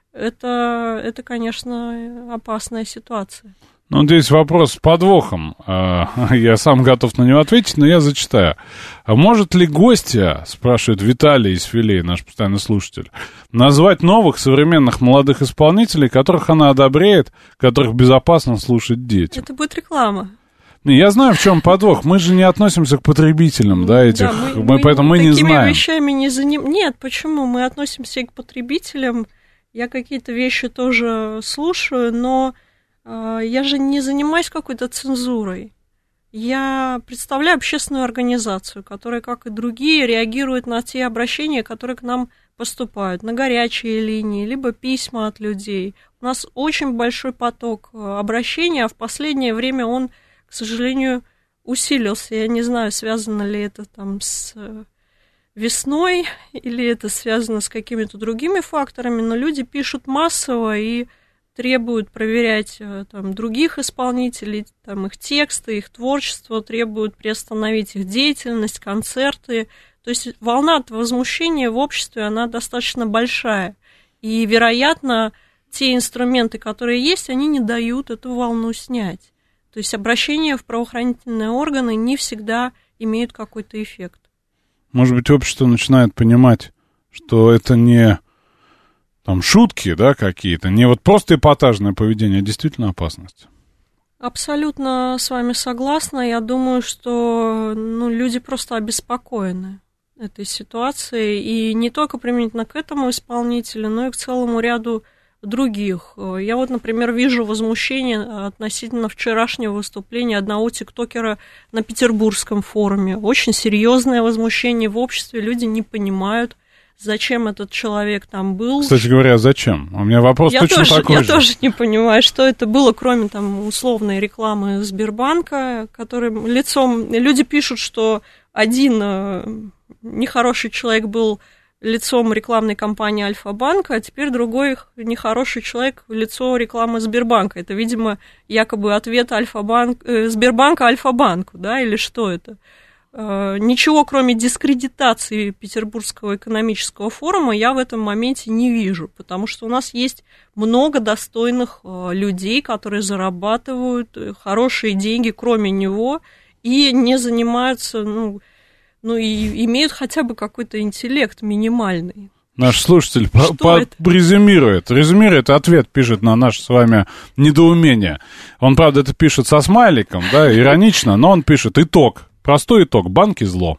G: это, это, конечно, опасная ситуация.
B: Ну, здесь вопрос с подвохом. Я сам готов на него ответить, но я зачитаю. Может ли гостья, спрашивает Виталий из Филей, наш постоянный слушатель, назвать новых современных молодых исполнителей, которых она одобряет, которых безопасно слушать детям?
G: Это будет реклама.
B: Я знаю, в чем подвох. Мы же не относимся к потребителям, да, этих, да, мы, мы, поэтому мы, мы не знаем.
G: Такими вещами не заним... Нет, почему? Мы относимся и к потребителям. Я какие-то вещи тоже слушаю, но э, я же не занимаюсь какой-то цензурой. Я представляю общественную организацию, которая, как и другие, реагирует на те обращения, которые к нам поступают, на горячие линии, либо письма от людей. У нас очень большой поток обращений, а в последнее время он, к сожалению, усилился. Я не знаю, связано ли это там с весной или это связано с какими-то другими факторами, но люди пишут массово и требуют проверять там других исполнителей, там их тексты, их творчество, требуют приостановить их деятельность, концерты. То есть волна возмущения в обществе, она достаточно большая. И, вероятно, те инструменты, которые есть, они не дают эту волну снять. То есть обращения в правоохранительные органы не всегда имеют какой-то эффект.
B: Может быть, общество начинает понимать, что это не там шутки, да, какие-то, не вот просто эпатажное поведение, а действительно опасность.
G: Абсолютно с вами согласна. Я думаю, что ну, люди просто обеспокоены этой ситуацией. И не только применительно к этому исполнителю, но и к целому ряду других. Я вот, например, вижу возмущение относительно вчерашнего выступления одного тиктокера на Петербургском форуме. Очень серьезное возмущение в обществе. Люди не понимают, зачем этот человек там был.
B: Кстати говоря, зачем? У меня вопрос
G: я
B: точно
G: тоже,
B: такой
G: я
B: же.
G: Я тоже не понимаю, что это было, кроме там условной рекламы Сбербанка, которым лицом... Люди пишут, что один нехороший человек был лицом рекламной кампании Альфа-банка, а теперь другой нехороший человек лицо рекламы Сбербанка. Это, видимо, якобы ответ Альфа-банк, э, Сбербанка Альфа-банку, да, или что это? Э, ничего, кроме дискредитации Петербургского экономического форума, я в этом моменте не вижу, потому что у нас есть много достойных э, людей, которые зарабатывают хорошие деньги, кроме него, и не занимаются, ну, ну и имеют хотя бы какой-то интеллект минимальный.
B: Наш слушатель по- по- резюмирует, резюмирует, ответ пишет на наше с вами недоумение. Он, правда, это пишет со смайликом, да, иронично, но он пишет итог, простой итог, банки зло.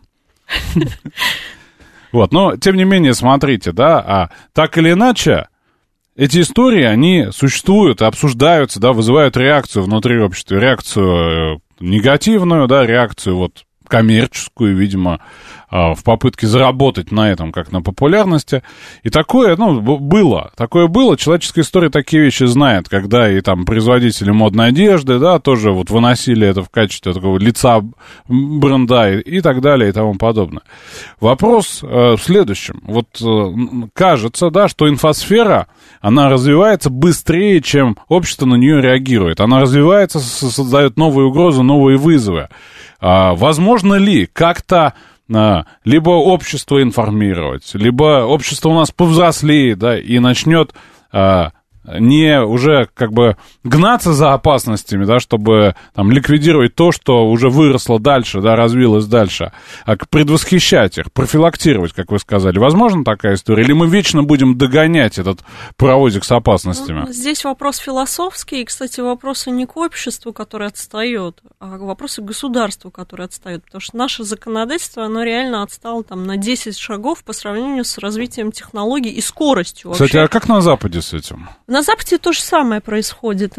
B: Вот, но, тем не менее, смотрите, да, а так или иначе, эти истории, они существуют, обсуждаются, да, вызывают реакцию внутри общества, реакцию негативную, да, реакцию вот коммерческую, видимо, в попытке заработать на этом, как на популярности. И такое, ну, было. Такое было. Человеческая история такие вещи знает, когда и там производители модной одежды, да, тоже вот выносили это в качестве такого лица бренда и, и так далее и тому подобное. Вопрос э, в следующем. Вот э, кажется, да, что инфосфера, она развивается быстрее, чем общество на нее реагирует. Она развивается, создает новые угрозы, новые вызовы. А, возможно ли как-то а, либо общество информировать, либо общество у нас повзрослеет, да, и начнет а, не уже как бы гнаться за опасностями, да, чтобы там ликвидировать то, что уже выросло дальше, да, развилось дальше, а предвосхищать их, профилактировать, как вы сказали. Возможно такая история? Или мы вечно будем догонять этот паровозик с опасностями?
G: Ну, здесь вопрос философский, и, кстати, вопросы не к обществу, которое отстает, а вопросы к государству, которое отстает, потому что наше законодательство, оно реально отстало там на десять шагов по сравнению с развитием технологий и скоростью. Вообще.
B: Кстати, а как на Западе с этим?
G: На Западе то же самое происходит.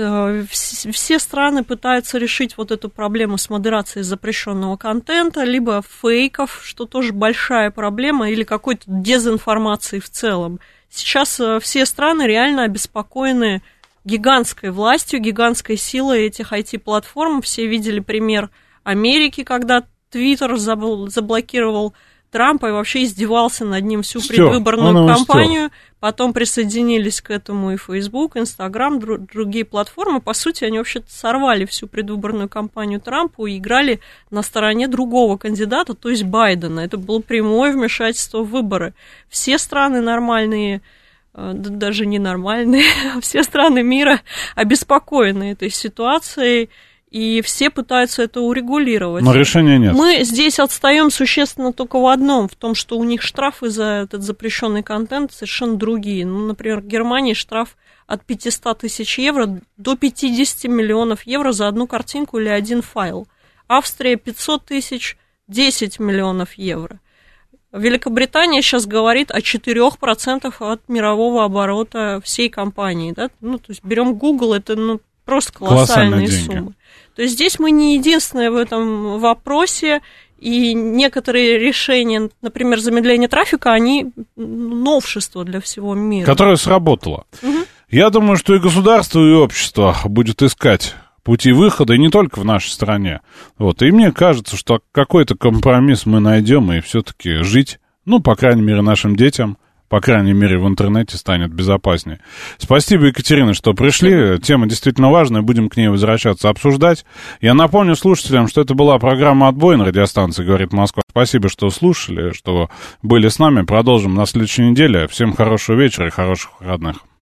G: Все страны пытаются решить вот эту проблему с модерацией запрещенного контента, либо фейков, что тоже большая проблема, или какой-то дезинформации в целом. Сейчас все страны реально обеспокоены гигантской властью, гигантской силой этих ай ти-платформ. Все видели пример Америки, когда Твиттер заблокировал Трампа и вообще издевался над ним всю
B: Стер,
G: предвыборную кампанию. Потом присоединились к этому и Facebook, Instagram, дру- другие платформы. По сути, они вообще-то сорвали всю предвыборную кампанию Трампа и играли на стороне другого кандидата, то есть Байдена. Это было прямое вмешательство в выборы. Все страны нормальные, даже ненормальные, все страны мира обеспокоены этой ситуацией. И все пытаются это урегулировать.
B: Но решения нет.
G: Мы здесь отстаем существенно только в одном, в том, что у них штрафы за этот запрещенный контент совершенно другие. Ну, например, в Германии штраф от пятьсот тысяч евро до пятьдесят миллионов евро за одну картинку или один файл. Австрия пятьсот тысяч, десять миллионов евро. Великобритания сейчас говорит о четырёх процентах от мирового оборота всей компании. Да? Ну, то есть берем Google, это ну, просто колоссальные суммы. То есть здесь мы не единственные в этом вопросе, и некоторые решения, например, замедление трафика, они новшество для всего мира.
B: Которое сработало.
G: Угу.
B: Я думаю, что и государство, и общество будет искать пути выхода, и не только в нашей стране. Вот. И мне кажется, что какой-то компромисс мы найдем, и все-таки жить, ну, по крайней мере, нашим детям, по крайней мере, в интернете станет безопаснее. Спасибо, Екатерина, что пришли. Тема действительно важная, будем к ней возвращаться, обсуждать. Я напомню слушателям, что это была программа «Отбой» на радиостанции «Говорит Москва». Спасибо, что слушали, что были с нами. Продолжим на следующей неделе. Всем хорошего вечера и хороших выходных.